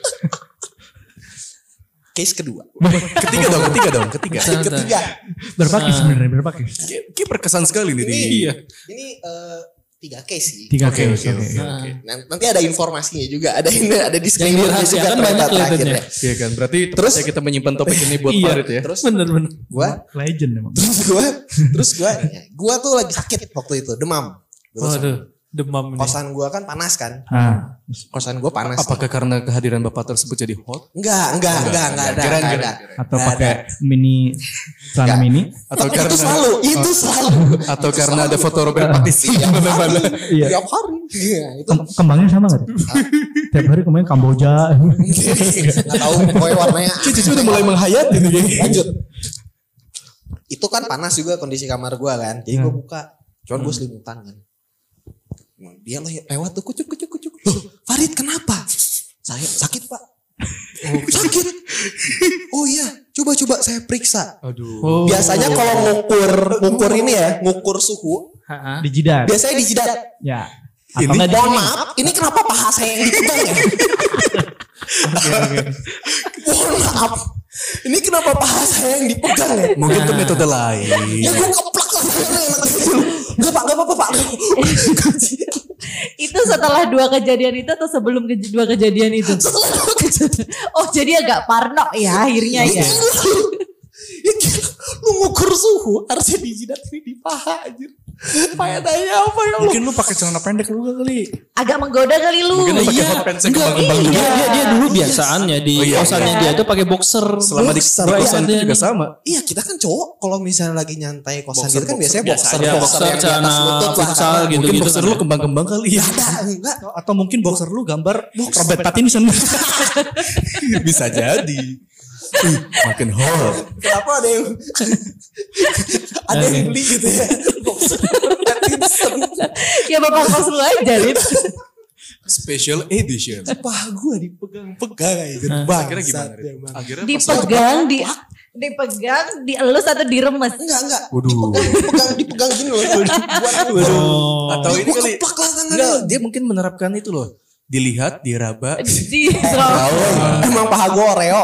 Case kedua. Ketiga dong, ketiga dong, ketiga. Ketiga. Berapa case sebenarnya? Berapa case? Kayak berkesan sekali nih. Ini, Iya. ini uh, tiga case sih. Tiga Oke, case. oke, Oke. oke. Nah, nanti ada informasinya juga. Ada ini, ada disclaimer juga dirahasiakan ternyata banyak terakhir kelihatannya. ya. Iya kan, berarti Terus? terus kita menyimpan topik ini buat Iya. Farid ya. Terus Bener-bener. gua, Legend emang. terus gua, terus gua, ya, gua tuh lagi sakit waktu itu, demam. Gua tuh Waduh, demam ini. kosan gua kan panas kan. Ah, Kosan gua panas. Apakah karena kehadiran Bapak tersebut jadi hot? Enggak, enggak, enggak, enggak ada, Kirain, enggak kirain, ada. atau Nggak pakai mini celana Nggak. mini. Atau Tapi karena itu selalu, itu selalu. atau karena ada foto Robert Pattinson Tiap di mana-mana. hari, Iya. tiap hari. Iya, itu Kem- kembangnya sama gak? Tiap hari kemarin Kamboja. nggak tahu pokoknya warnanya. Cici udah mulai menghayat ini. Lanjut. Itu kan panas juga kondisi kamar gua kan. Jadi gua buka. Cuman gua selimutan kan. Dia lewat tuh kucuk kucuk kucuk. Loh, Farid kenapa? Saya sakit Pak. Oh, sakit. Oh iya, coba-coba saya periksa. Aduh. Oh. Biasanya kalau ngukur ngukur ini ya, ngukur suhu, Ha-ha. Di jidat. biasanya di jidat. Ya. Ini Atau enggak di mohon sini? maaf, ini kenapa paha saya yang dipegang ya? Mohon maaf. Ini kenapa paha saya yang dipegang ya? Mungkin itu metode lain. Ya gue keplak lah. Gak pak, gak apa-apa pak. Itu setelah dua kejadian itu atau sebelum ke- dua kejadian itu? Setelah dua kejadian. Oh jadi agak parno ya akhirnya ya. Ya gila, lu ngukur suhu harusnya di jidat ini di paha aja. Faedahnya apa ya lu? Mungkin lu pakai celana pendek lu kali. Agak menggoda kali lu. Mungkin lu pakai Iya. hot pants yang kembang-kembang Dia, juga. dia, dia dulu biasaannya di Oh, iya. kosannya dia tuh pakai boxer. Selama di Boxer. kosan itu Iya. juga sama. Iya kita kan cowok kalau misalnya lagi nyantai kosan Boxer, gitu kan boxer. biasanya Biasa boxer, aja, boxer, boxer, yang di atas celana lutut lah. futsal Karena- gitu. Mungkin boxer lu kembang-kembang kali ya. Enggak, enggak. Atau mungkin boxer lu gambar Robert Pattinson. Bisa jadi. Uh, makin hot. Kenapa ada yang ada yang beli gitu ya? Boxer Pattinson. Ya bapak kos lu aja Lid. Special edition. Paha gue dipegang-pegang aja. Akhirnya gimana? Rit? Akhirnya pas Dipegang, di dipegang, dielus atau diremes. Enggak, enggak. Waduh. Dipegang, dipegang, dipegang gini loh. Buat Oh. Atau ini Gue kali. keplak lah tangannya. Enggak, dia mungkin menerapkan itu loh. Dilihat, diraba. Di Emang paha gue Oreo.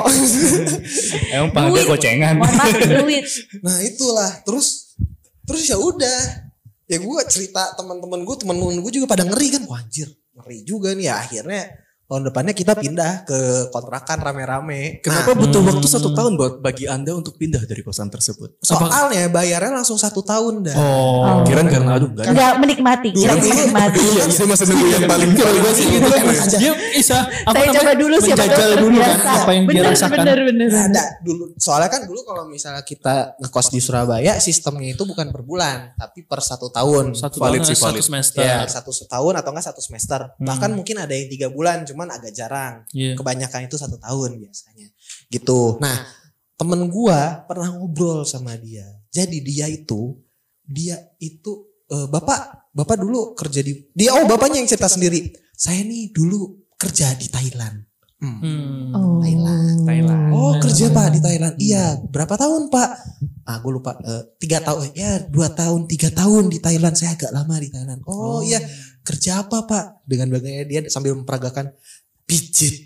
Emang panggil gocengan. Mohon maaf duit. Nah itulah. Terus terus ya udah. Ya gue cerita teman-teman gue, teman-teman gue juga pada ngeri kan. Wah anjir, ngeri juga nih ya. Akhirnya tahun depannya kita pindah ke kontrakan rame-rame. Kenapa Nah, butuh waktu satu tahun buat bagi Anda untuk pindah dari kosan tersebut? soalnya bayarnya langsung satu tahun dah. Oh. Kirain karena aduh enggak. Enggak menikmati, kira menikmati. Iya, saya masih nunggu yang paling keren gue sih gitu kan. Dia bisa apa Saya namanya, coba dulu siapa tahu menjajal dulu kan terbiasa. apa yang dia Bener, rasakan. Bener bener. Nggak ada dulu. Soalnya kan dulu kalau misalnya kita ngekos di Surabaya sistemnya itu bukan per bulan, tapi per satu tahun. Satu Valid tahun, sih, satu valid. semester. Ya satu setahun atau enggak satu semester. Bahkan mungkin ada yang tiga bulan, cuman agak jarang. Iya. Kebanyakan itu satu tahun biasanya. Gitu. Nah temen gua pernah ngobrol sama dia. Jadi dia itu, dia itu eh, bapak, bapak dulu kerja di, dia oh bapaknya yang cerita sendiri. Saya nih dulu kerja di Thailand. Hmm. Hmm. Oh. Thailand. Thailand. Oh kerja pak di Thailand. Iya berapa tahun pak? Ah gue lupa. Eh, tiga tahun. Ya dua tahun tiga tahun di Thailand. Saya agak lama di Thailand. Oh, iya kerja apa pak? Dengan bagainya dia sambil memperagakan pijit.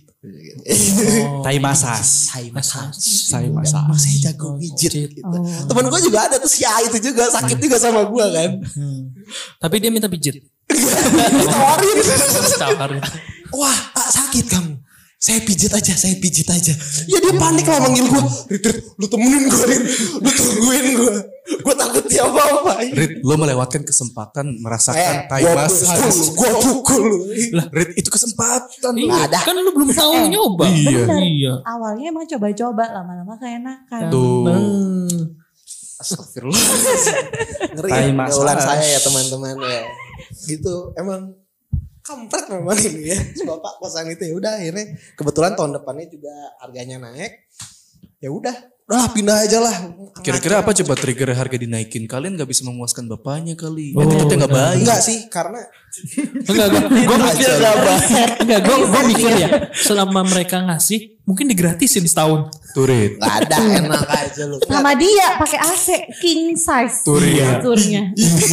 Oh. Tai masas. Thai massage. Tai masas. Oh, saya jago pijit. Gitu. Oh. Temen gue juga ada tuh si A itu juga sakit juga sama gue kan. Hmm. Tapi dia minta pijit. Ditawarin. Tawarin. Wah Pak, sakit kamu. Saya pijit aja, saya pijit aja. Ya dia panik lah manggil gue. Rit, Rit, lu temenin gue, Rit. Lu tungguin gue. Gue takut dia apa-apa. Rit, lo melewatan kesempatan merasakan tai gua massage. pukul, gua pukul lu. Lah, Rit, itu kesempatan. Iya, Nggak ada. kan lu belum tahu nyoba. Iya. Bener. Iya. Awalnya emang coba-coba, lama-lama keenakan. Tuh. Nah. Astagfirullah. Ngeri Tai ya masalah. gaulan saya ya teman-teman ya. Gitu emang kampret memang ini ya. Bapak kosan itu ya udah akhirnya kebetulan tahun depannya juga harganya naik. Ya udah, udah pindah aja lah. Kira-kira apa coba trigger harga dinaikin? Kalian nggak bisa memuaskan bapaknya kali. Oh, Oh, ternyata nggak baik. Enggak sih karena Enggak, gue gue mikir aja. enggak, gue gue mikir ya selama mereka ngasih mungkin digratisin setahun. Turit. nggak ada enak aja lu. Sama dia pakai A C king size. Tur, iya. Turnya.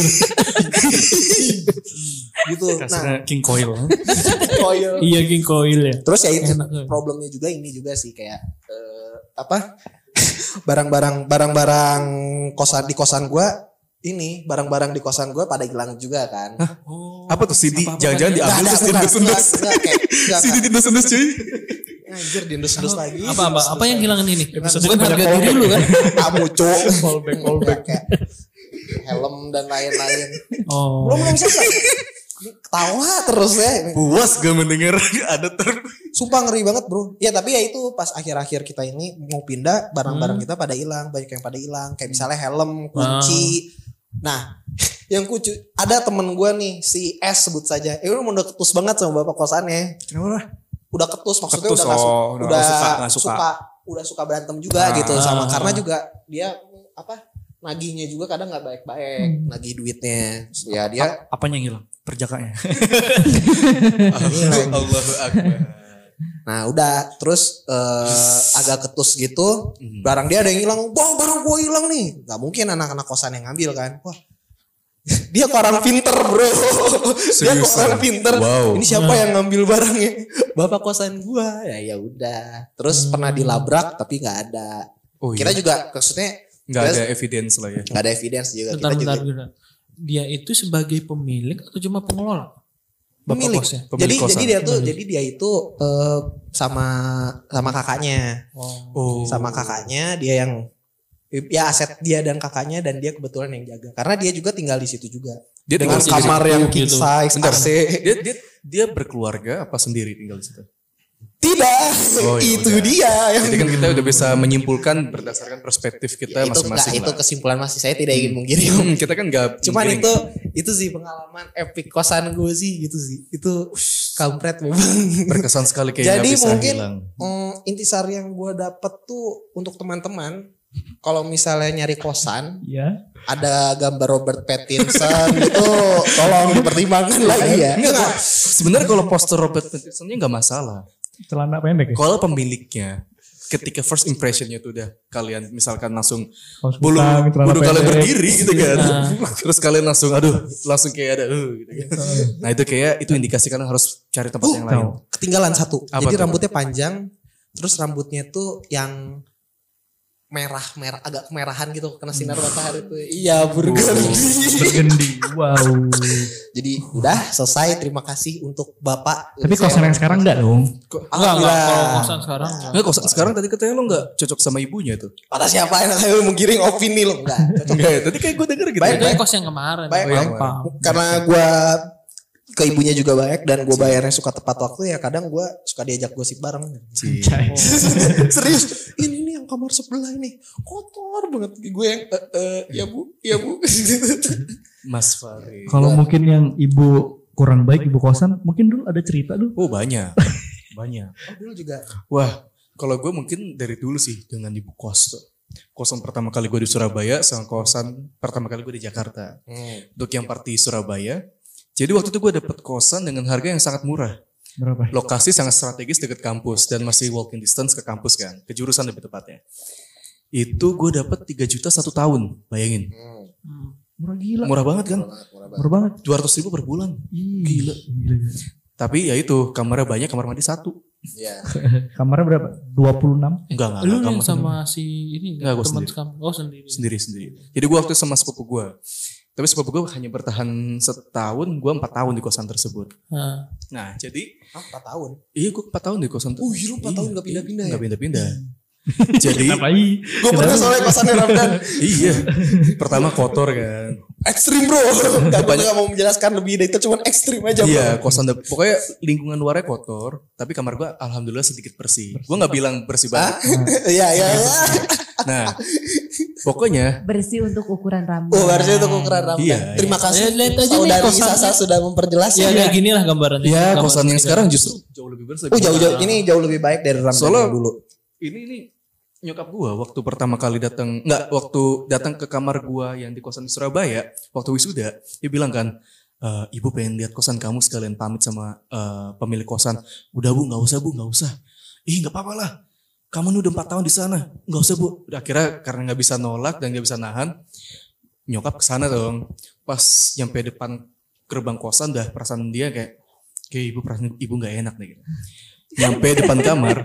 Gitu. Nah, Kasarnya King Coil. koil. Iya king coil ya. Terus ya itu Enak, ya. problemnya juga ini juga sih kayak eh, apa barang-barang barang-barang kosan di kosan gua ini barang-barang di kosan gua pada hilang juga kan. Apa tuh C D? Jangan-jangan Nggak diambil ada, terus bukan, diendus-endus. nggak, nggak, kayak- nggak, C D diendus-endus cuy. Anjir diendus-endus lagi. Apa apa apa yang hilangin ini? Episode Bukan ini harga ada diri lu kan? Kamu cok. Callback callback kayak helm dan lain-lain. Oh. Belum belum selesai. Ini ketawa terus ya. Puas gak mendengar ada ter. Sumpah ngeri banget bro. Ya tapi ya itu pas akhir-akhir kita ini mau pindah barang-barang kita pada hilang, banyak yang pada hilang. Kayak misalnya helm, kunci. Nah, yang kunci ada temen gue nih si S sebut saja. Eh udah udah ketus banget sama bapak kosannya. Kenapa? Udah ketus maksudnya Ketus, udah nggak su- oh, udah udah nggak suka, nggak suka. suka. udah suka berantem juga Ah, gitu sama ah, karena ah. juga dia apa nagihnya juga kadang nggak baik-baik, nagih duitnya. Ya dia Apanya yang hilang? Perjakanya. hilang. Allahu Akbar. Nah udah terus eh, agak ketus gitu, barang dia ada yang hilang, wah barang gua hilang nih, nggak mungkin anak-anak kosan yang ngambil kan, wah dia kok orang pinter bro, dia kok Seriusan? orang pinter, Wow. ini siapa yang ngambil barangnya, bapak kosan gua, ya ya udah, terus pernah dilabrak tapi nggak ada, Oh, kita iya. juga maksudnya Nggak kita ada evidence lah ya. nggak ada evidence juga, Bentar, kita juga bentar, bentar. Dia itu sebagai pemilik atau cuma pengelola? Bapak pemilik, kosnya. Pemilik jadi kosan. jadi dia tuh, jadi dia itu eh, sama sama kakaknya. Oh. Sama kakaknya dia yang ya aset dia dan kakaknya dan dia kebetulan yang jaga karena dia juga tinggal di situ juga Dia dengan tinggal kamar sendiri. yang gitu. king size Bentar. A C Dia dia dia berkeluarga apa sendiri tinggal di situ? tidak Oh, ya itu udah. dia yang Jadi kan kita udah bisa menyimpulkan berdasarkan perspektif kita Ya, itu enggak, masing-masing itu lah. kesimpulan masih saya tidak ingin menggiring Hmm, kita kan nggak cuman mungkin- itu itu sih pengalaman epic kosan gue sih gitu sih itu kampret memang berkesan sekali kayak nggak jadi bisa mungkin hilang. mm, intisari yang gue dapet tuh untuk teman-teman kalau misalnya nyari kosan Ya. ada gambar Robert Pattinson gitu tolong dipertimbangkan lagi ya. Enggak, sebenarnya kalau poster Robert Pattinsonnya nggak masalah. Celana pendek ya. Kalau pemiliknya ketika first impressionnya tuh udah kalian misalkan langsung Kaos bulu kutang, celana bulu kalian pendek. berdiri gitu kan. Terus kalian langsung aduh langsung kayak ada uh, gitu kan. Nah itu kayak itu indikasi kalian harus cari tempat yang lain. Ketinggalan satu. Apa Jadi tuh? rambutnya panjang, terus rambutnya tuh yang merah merah agak kemerahan gitu kena sinar matahari tuh. Iya burgundy. Bergendi. Wow. Jadi udah selesai. Terima kasih untuk bapak. Tapi kosan yang sekarang enggak dong. Enggak, enggak. Alhamdulillah. Kalau kosan sekarang enggak. Enggak kok sekarang tadi katanya lo nggak cocok sama ibunya tuh. Kata siapa yang kayak menggiring opini lo enggak? Cocok. Enggak ya, tadi kayak gue denger gitu. Baik, Itu yang kos yang kemarin. Baik, yang baik. gampang. Karena gue ke ibunya juga baik dan gue bayarnya suka tepat waktu ya kadang gue suka diajak gosip bareng. Cai. Serius ini nih yang kamar sebelah ini kotor banget gue yang eh, eh, ya bu ya bu Mas Fahri. Kalau mungkin yang ibu kurang baik ibu kosan, mungkin dulu ada cerita dulu. Oh banyak. Banyak. oh, dulu juga Wah, kalau gue mungkin dari dulu sih dengan ibu kos tuh. Kosan pertama kali gue di Surabaya sama kosan pertama kali gue di Jakarta. hmm. Untuk yang part di Surabaya, jadi waktu itu gue dapet kosan dengan harga yang sangat murah. Berapa? Lokasi sangat strategis dekat kampus dan masih walking distance ke kampus kan, ke jurusan lebih tepatnya. Itu gue dapet tiga juta satu tahun, bayangin. Hmm. Murah gila. Murah banget kan? Murah banget. Murah banget. dua ratus ribu per bulan. Ih, Gila. gila. Tapi ya itu, kamarnya banyak, kamar mandi satu. Ya. Kamarnya berapa? dua puluh enam. Enggak, enggak. Lu enggak, yang kamar- sama si ini Enggak, gua teman sendiri. kamu. Oh sendiri. Sendiri-sendiri. Jadi gue waktu itu sama sepupu gue. Tapi sepupu gue hanya bertahan setahun, gue empat tahun di kosan tersebut. Nah, Nah jadi, Ah, empat tahun. iya gue empat tahun di kosan Uh, lu empat tahun nggak pindah-pindah ya? Gak pindah-pindah. Jadi, Kenapa i? Gue pernah soalnya kosannya Ramdan. iya. Pertama kotor kan. Ekstrim bro. Gak banyak mau menjelaskan lebih dari itu cuman ekstrim aja bro. Iya, kosan dap- pokoknya lingkungan luarnya kotor, tapi kamar gue alhamdulillah sedikit bersih. Gue nggak bilang bersih banget. Iya iya. iya. Nah, Pokoknya Bersih untuk ukuran rambut. Oh, harusnya itu ukuran rambut. Iya, Terima kasih Ya, lihat aja nih saudari kosannya. Sasa sudah memperjelas. Ya kayak gini lah gambarannya. ya Gambar kosan yang kita. sekarang justru jauh lebih bersih. Oh, jauh-jauh ini jauh lebih baik dari rambut Soalnya- yang dulu. Ini ini nyokap gua waktu pertama kali datang, enggak, waktu datang ke kamar gua yang di kosan di Surabaya, waktu wisuda, dia bilang kan, "Eh, ibu pengen lihat kosan kamu sekalian pamit sama eh, pemilik kosan." Udah bu, nggak usah bu, nggak usah. Ih nggak apa-apa lah, kamu ini udah empat tahun di sana, nggak usah bu. Udah akhirnya karena nggak bisa nolak dan nggak bisa nahan, nyokap kesana dong. Pas nyampe depan gerbang kosan, dah perasaan dia kayak, kayak ibu perasaan ibu nggak enak nih. Gitu. Nyampe depan kamar,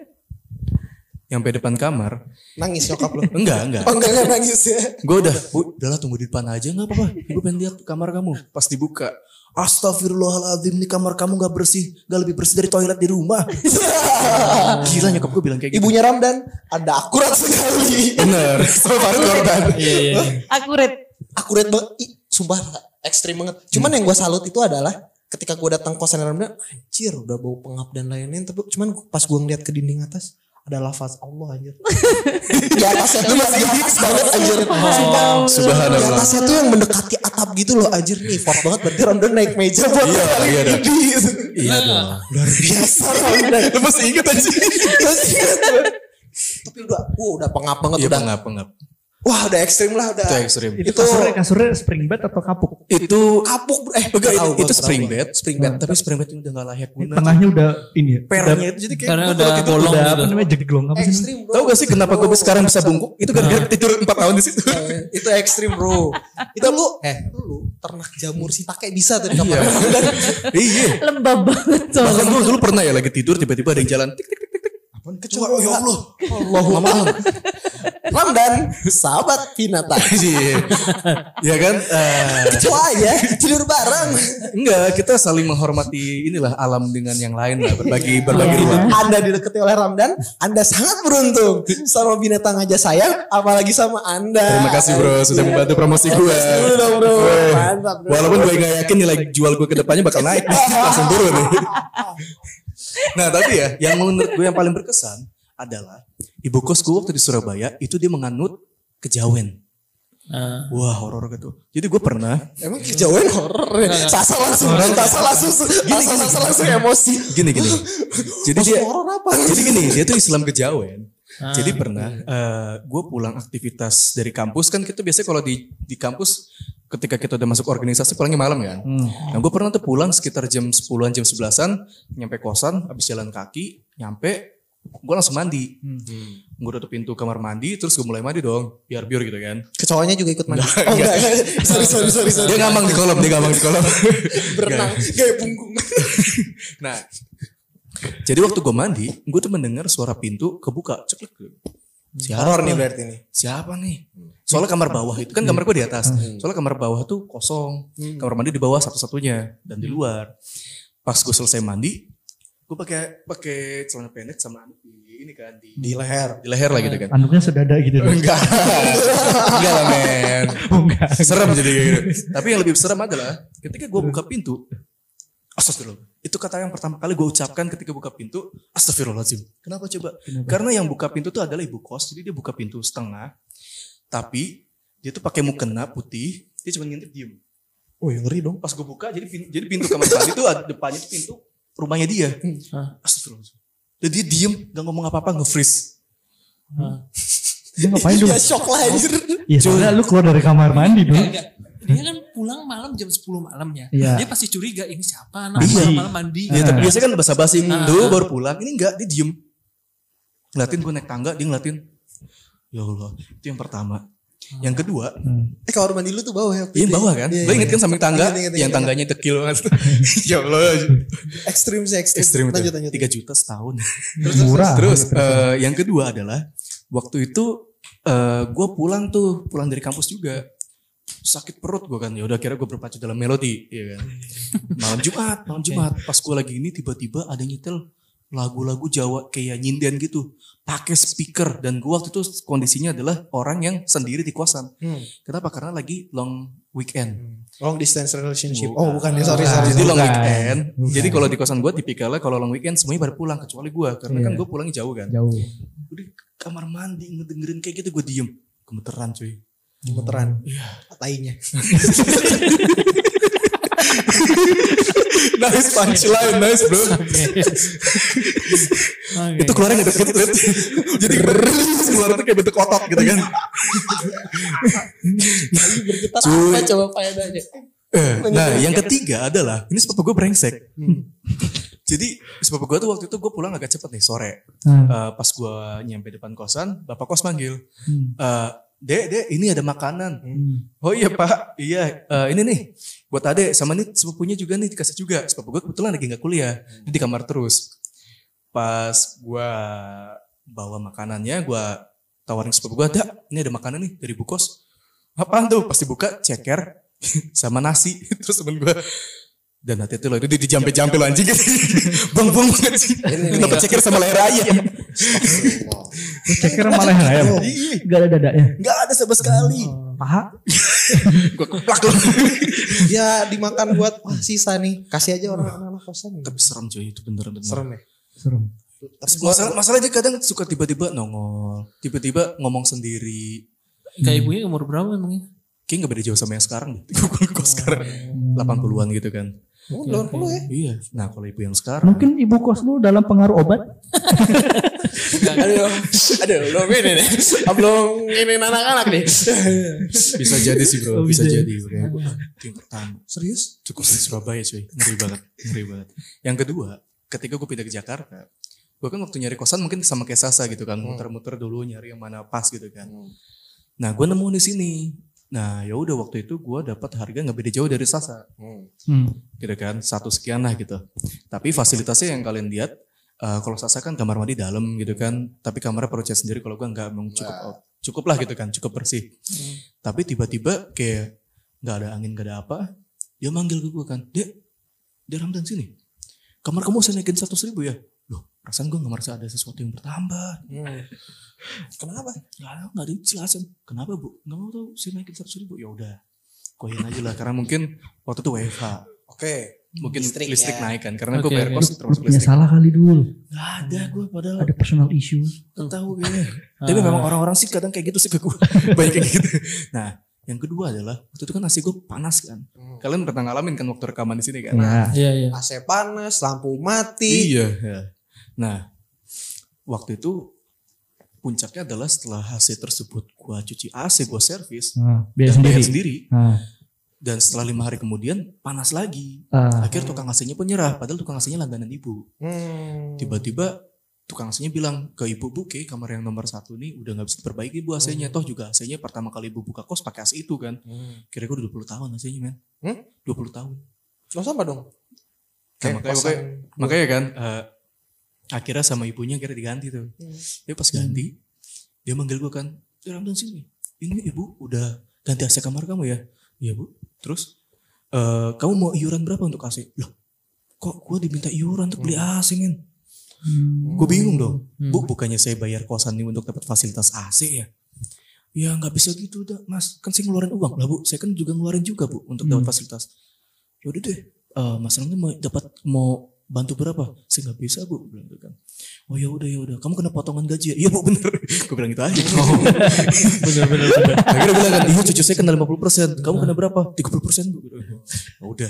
nyampe depan kamar, Nangis nyokap lu. enggak enggak. Oh, enggak enggak nangis ya. Gue udah, bu, udahlah tunggu di depan aja nggak apa-apa. Ibu pengen lihat kamar kamu. Pas dibuka, astagfirullahaladzim, ini kamar kamu nggak bersih, nggak lebih bersih dari toilet di rumah. Gila nyokap gue bilang kayak gitu. Ibunya Ramdan ada akurat sekali. Bener, sama Farid korban. Iya, iya. Akurat. Akurat banget. Ih, sumpah ekstrim banget. Cuman yang gue salut itu adalah ketika gue datang kosan Ramdan, anjir udah bau pengap dan lain-lain. Tapi cuman pas gue ngeliat ke dinding atas, ada lafaz Allah anjir. Di atasnya tuh masih fix banget anjir. Oh, Di Subhanallah. atasnya tuh yang mendekati atap gitu loh anjir. Nih effort banget berarti Ramdan naik meja buat Iya, iya dah. ini. Iya dong. Luar biasa Ramdan. Lu masih inget aja. Masih ingat gue. Tapi udah, uh, udah pengap banget Iya udah. pengap pengap. Wah udah ekstrim lah udah. Itu ekstrim. Itu Itu kasurnya, kasurnya spring bed atau kapuk? Itu kapuk bro. eh enggak, tahu itu, itu gua, spring tahu bed, gua. Spring bed. tapi spring bed ini udah gak layak guna. Tengahnya udah ini ya. pernya itu jadi kayak Karena gua udah kalau tidur bolong Udah gitu. apa namanya jeglong apa sih? Ekstrim bro. Tahu gak sih kenapa gue sekarang bisa bungkuk? Itu gara-gara tidur empat tahun di situ. Eh, itu ekstrim bro. Itu lu eh lu ternak jamur si pakai bisa tuh di kamar. Iya. lembab banget coy. Bahkan gue dulu pernah ya lagi tidur tiba-tiba ada yang jalan tik tik tik tik tik. Apaan kecoa? Oh, ya Allah. Allahumma alam. Ramdan, sahabat binatang. Iya. Ya kan? Eh, Kecoa ya, tidur bareng. enggak, kita saling menghormati inilah alam dengan yang lain lah, berbagi berbagi ruang. Anda didekati oleh Ramdan, Anda sangat beruntung. Sama binatang aja sayang, apalagi sama Anda. Terima kasih bro sudah membantu promosi gue. Dulu dong bro. Mantap bro. Walaupun gue nggak yakin nilai jual gue ke depannya bakal naik, langsung turun nih. Nah tapi ya, yang menurut gue yang paling berkesan adalah ibu kos gue waktu di Surabaya itu dia menganut kejawen. Nah, Wah horor gitu. Jadi gue pernah Emang kejauhan horor ya? Sasa langsung, Sasa langsung, Sasa Sasa langsung emosi. gini gini. Jadi dia, Horor apa? jadi gini dia tuh Islam kejawen. Jadi pernah eh gue pulang aktivitas dari kampus kan kita biasanya kalau di di kampus ketika kita udah masuk organisasi pulangnya malam kan. Nah gue pernah tuh pulang sekitar jam sepuluhan jam sebelasan nyampe kosan habis jalan kaki nyampe gue langsung mandi. Gue tutup pintu kamar mandi terus gue mulai mandi dong biar biar gitu kan. Kecoanya juga ikut mandi. Oh enggak, sorry sorry sorry sorry. Dia ngambang di kolam, dia ngambang di kolam. Berenang kayak punggung. Nah, jadi waktu gue mandi, gue tuh mendengar suara pintu kebuka, ceklek. Siapa? Horor nih berarti nih. Siapa nih? Soalnya kamar bawah itu kan kamar gue di atas. Soalnya kamar bawah tuh kosong, kamar mandi di bawah satu-satunya dan di luar. Pas gue selesai mandi, gue pakai pakai celana pendek sama anduk di ini kan di Di leher. di leher lah gitu kan. Anduknya sudah ada gitu. dong. Enggak, enggak lah men. Oh, enggak. Serem jadi kayak gitu. Tapi yang lebih serem adalah ketika gue buka pintu, astagfirullah. Itu kata yang pertama kali gue ucapkan ketika buka pintu, astagfirullahaladzim. Kenapa coba? Karena yang buka pintu tuh adalah ibu kos, jadi dia buka pintu setengah. Tapi dia tuh pakai mukena putih, dia cuma ngintip diem. Oh yang ngeri dong. Pas gue buka, jadi pintu, jadi pintu kamar mandi tuh ada depannya tuh pintu rumahnya dia. Astagfirullahaladzim. Dan dia diem, gak ngomong apa-apa, nge-freeze. Dia ngapain dulu? Ya shock lah anjir. Ya soalnya lu keluar dari kamar mandi dong. enggak. Dia kan pulang malam jam sepuluh malamnya. Iya. Dia pasti curiga ini siapa anak Iya. malam mandi. Ya tapi biasanya kan basa-basi tuh baru pulang. Ini enggak, dia diem. Ngeliatin gue naik tangga, dia ngeliatin. Ya Allah, itu yang pertama. Yang kedua, Eh kamar mandi lu tuh bawah ya? iya bawah kan? Iya, Lo inget iya. kan samping tangga, Ingat, ingat, yang ingat. tangganya dekil banget. Ya Allah, Ekstrim sih ekstrim. ekstrim itu. Lanjut lanjut. tiga juta setahun. Murah. Terus eh, yang kedua adalah, waktu itu eh, gue pulang tuh, pulang dari kampus juga. Sakit perut gue kan, ya udah kira gue berpacu dalam melodi, ya kan. Malam Jumat, malam Jumat, pas gue lagi ini tiba-tiba ada nyetel lagu-lagu Jawa kayak nyinden gitu, pakai speaker dan gue waktu itu kondisinya adalah orang yang sendiri di kosan. Kenapa? Karena lagi long weekend. Long distance relationship. Bukan. Oh bukan ya sorry sorry. Jadi long Bukan. weekend. Bukan. Jadi kalau di kosan gue tipikalnya kalau long weekend semuanya pada pulang kecuali gue karena Iya. kan gue pulangnya jauh kan. Jauh. Gue di kamar mandi ngedengerin kayak gitu gue diem. gemeteran cuy. Gemeteran. Iya. Tainya. Nice punchline, nice bro. Itu keluarnya gak deket. Jadi keluar tuh kayak bentuk otot gitu kan. Bergetar Cuy. apa coba faedahnya? Eh, nah yang ketiga adalah, ini sepupu gue brengsek. Jadi sepupu gue tuh waktu itu gue pulang agak cepet nih sore. Hmm. Eh, pas gue nyampe depan kosan, bapak kos manggil. Eh, Dek, dek ini ada makanan. Oh iya pak, iya eh, ini nih buat adek sama nih sepupunya juga nih dikasih juga. Sepupu gue kebetulan lagi gak kuliah, dia di kamar terus. Pas gue bawa makanannya, gue tawarin sepupu gue, Dak ini ada makanan nih dari bu kos. Apaan tuh? Pas dibuka ceker sama nasi. Terus temen gue, dan hati-hati loh, itu dijampe-jampe lo anjing. Bang-bang banget sih. Kenapa ceker sama leher ayam? Ceker malah ayam. Gak ada dadanya. Gak ada sama sekali. Paha. Gue keplak loh. Ya dimakan buat wah, sisa nih. Kasih aja orang-orang kosan. Tapi serem cuy, itu beneran bener. Serem ya. Serem. Masalah, masalahnya kadang suka tiba-tiba nongol. Tiba-tiba ngomong sendiri. Kayak ibunya umur berapa emangnya? Kayaknya gak beda jauh sama yang sekarang. Gue kos sekarang delapan puluhan gitu kan. Oh, delapan puluh ya. Iya. Nah kalau ibu yang sekarang. Mungkin ibu kos lu dalam pengaruh obat. Aduh, aduh, belum ini nih. Belum ini anak-anak nih. Bisa jadi sih bro, Oh, bisa bisa. jadi. Itu yang pertama. Serius? Cukup di Surabaya cuy, ngeri banget, ngeri banget. Yang kedua, ketika gue pindah ke Jakarta, gue kan waktu nyari kosan mungkin sama kayak Sasa gitu kan, muter-muter dulu nyari yang mana pas gitu kan. Nah gue nemu di sini. Nah ya udah waktu itu gue dapat harga nggak beda jauh dari Sasa, Hmm. gitu kan, satu sekian lah gitu. Tapi fasilitasnya yang kalian lihat, uh, kalau Sasa kan kamar mandi dalam gitu kan, tapi kamarnya perlu cat sendiri. Kalau gue nggak, memang cukup cukup lah gitu kan, cukup bersih. Tapi tiba-tiba kayak nggak ada angin, nggak ada apa, dia manggil ke gue kan, Dek, Dek Ramdan sini, kamar kamu saya naikin seratus ribu ya? Loh, perasaan gue nggak merasa ada sesuatu yang bertambah. Kenapa? Nggak ada, nggak ada jelasan. Kenapa bu? Nggak mau tahu, saya naikin seratus ribu. Ya udah, koin aja lah, karena mungkin waktu itu W F H. Oke. Mungkin Listrik listrik, ya. naik kan, karena gue Oke, bayar oke. kos Lu termasuk punya listrik. salah kali dulu. Gak ada gue padahal. Ada personal issue. Gak tahu kayaknya. Tapi memang orang-orang sih kadang kayak gitu sih ke gue. Banyak kayak gitu. Nah, yang kedua adalah waktu itu kan nasi gue panas kan. Kalian pernah ngalamin kan waktu rekaman di sini kan? Ya. Iya iya. A C panas, lampu mati. Iya. Ya. Nah, waktu itu puncaknya adalah setelah A C tersebut gue cuci A C, gue servis, Nah, biaya dan sendiri. bayar sendiri. Nah, Dan setelah lima hari kemudian panas lagi. ah. Akhirnya tukang A C-nya pun nyerah. Padahal tukang A C-nya langganan ibu. Hmm. Tiba-tiba tukang A C-nya bilang ke ibu, bu, kayak kamar yang nomor satu nih udah gak bisa diperbaiki bu A C-nya. Toh juga A C-nya pertama kali ibu buka kos pakai A C itu kan. Kira-kira udah dua puluh tahun A C-nya men. Hmm? dua puluh tahun. Lo sama dong. Nah, Kayak makanya, kosan. makanya, makanya kan eh, akhirnya sama ibunya akhirnya diganti tuh. Dia pas ganti, dia manggil gue kan, "Ya Ramdan sini. Ini ibu udah ganti A C kamar kamu ya?" "Iya bu." Terus eh, kamu mau iuran berapa untuk A C? Loh, kok gue diminta iuran untuk beli A C men? Gue bingung dong. Bu, bukannya saya bayar kosan ini untuk dapat fasilitas A C ya? Ya nggak bisa gitu dah mas. Kan saya ngeluarin uang lah bu. Saya kan juga ngeluarin juga bu untuk dapat fasilitas. Yaudah deh. Uh, mas Ramdan mau dapat mau bantu berapa? Saya nggak bisa bu. Bilang gitu kan. Oh ya udah ya udah. Kamu kena potongan gaji ya? Iya bu bener. Gue bilang gitu aja. Bener bener bener. Akhirnya bilang kan, iya cucu saya kena lima puluh persen. Kamu kena berapa? tiga puluh persen bu. Ya udah.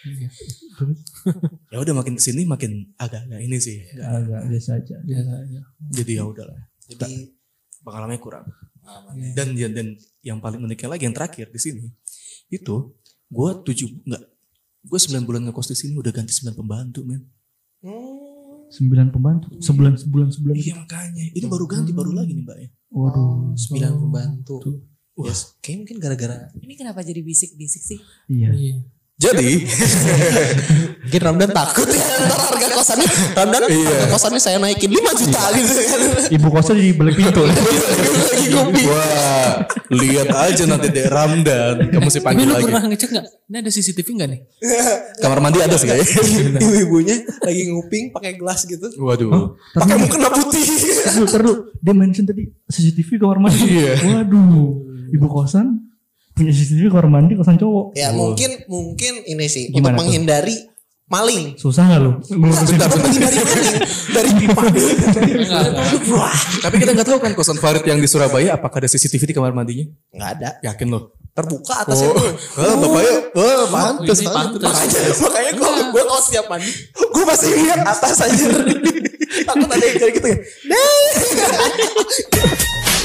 Ya udah makin kesini makin agak-agak ini sih. Agak biasa aja. Biasa aja. Jadi ya udahlah. Jadi Pengalamannya kurang. Dan dan dan yang paling uniknya lagi yang terakhir di sini itu gue tujuh nggak gue sembilan bulan ngekos di sini udah ganti sembilan pembantu men. Sembilan pembantu. Sebulan sebulan sebulan. Iya makanya ini baru ganti baru lagi nih mbak ya. Waduh. sembilan pembantu. Wah. Yes. Kayaknya mungkin gara-gara Ini kenapa jadi bisik-bisik sih? Iya. Iya. Jadi mungkin Ramdan takut ya ntar harga kosannya Ramdan harga kosannya saya naikin lima juta gitu kan. Ibu kosnya di balik pintu. Lagi kopi. wah lihat aja nanti deh Ramdan kamu sih Tapi panggil lu lagi. pernah ngecek gak? Ini ada C C T V gak nih? Kamar mandi ada sih kayaknya. Ibu-ibunya lagi nguping pakai gelas gitu. Waduh. Pakai mukena putih. Terus terus dia mention tadi C C T V kamar mandi. Iya. Waduh. Ibu kosan punya C C T V kamar mandi kosan cowok. Ya mungkin mungkin ini sih Gimana untuk tuh? menghindari maling. Susah gak lu? Bentar, bentar. Dari maling, dari pipa. Wah, Tapi kita nggak tahu kan kosan Farid yang di Surabaya apakah ada C C T V di kamar mandinya? nggak ada. Yakin loh? Terbuka atasnya Oh, tuh. oh bapaknya, oh, pantes, Ini pantes. pantes. Makanya, makanya gue gue kalau setiap mandi, gue masih lihat atas aja. Takut ada yang kayak gitu ya.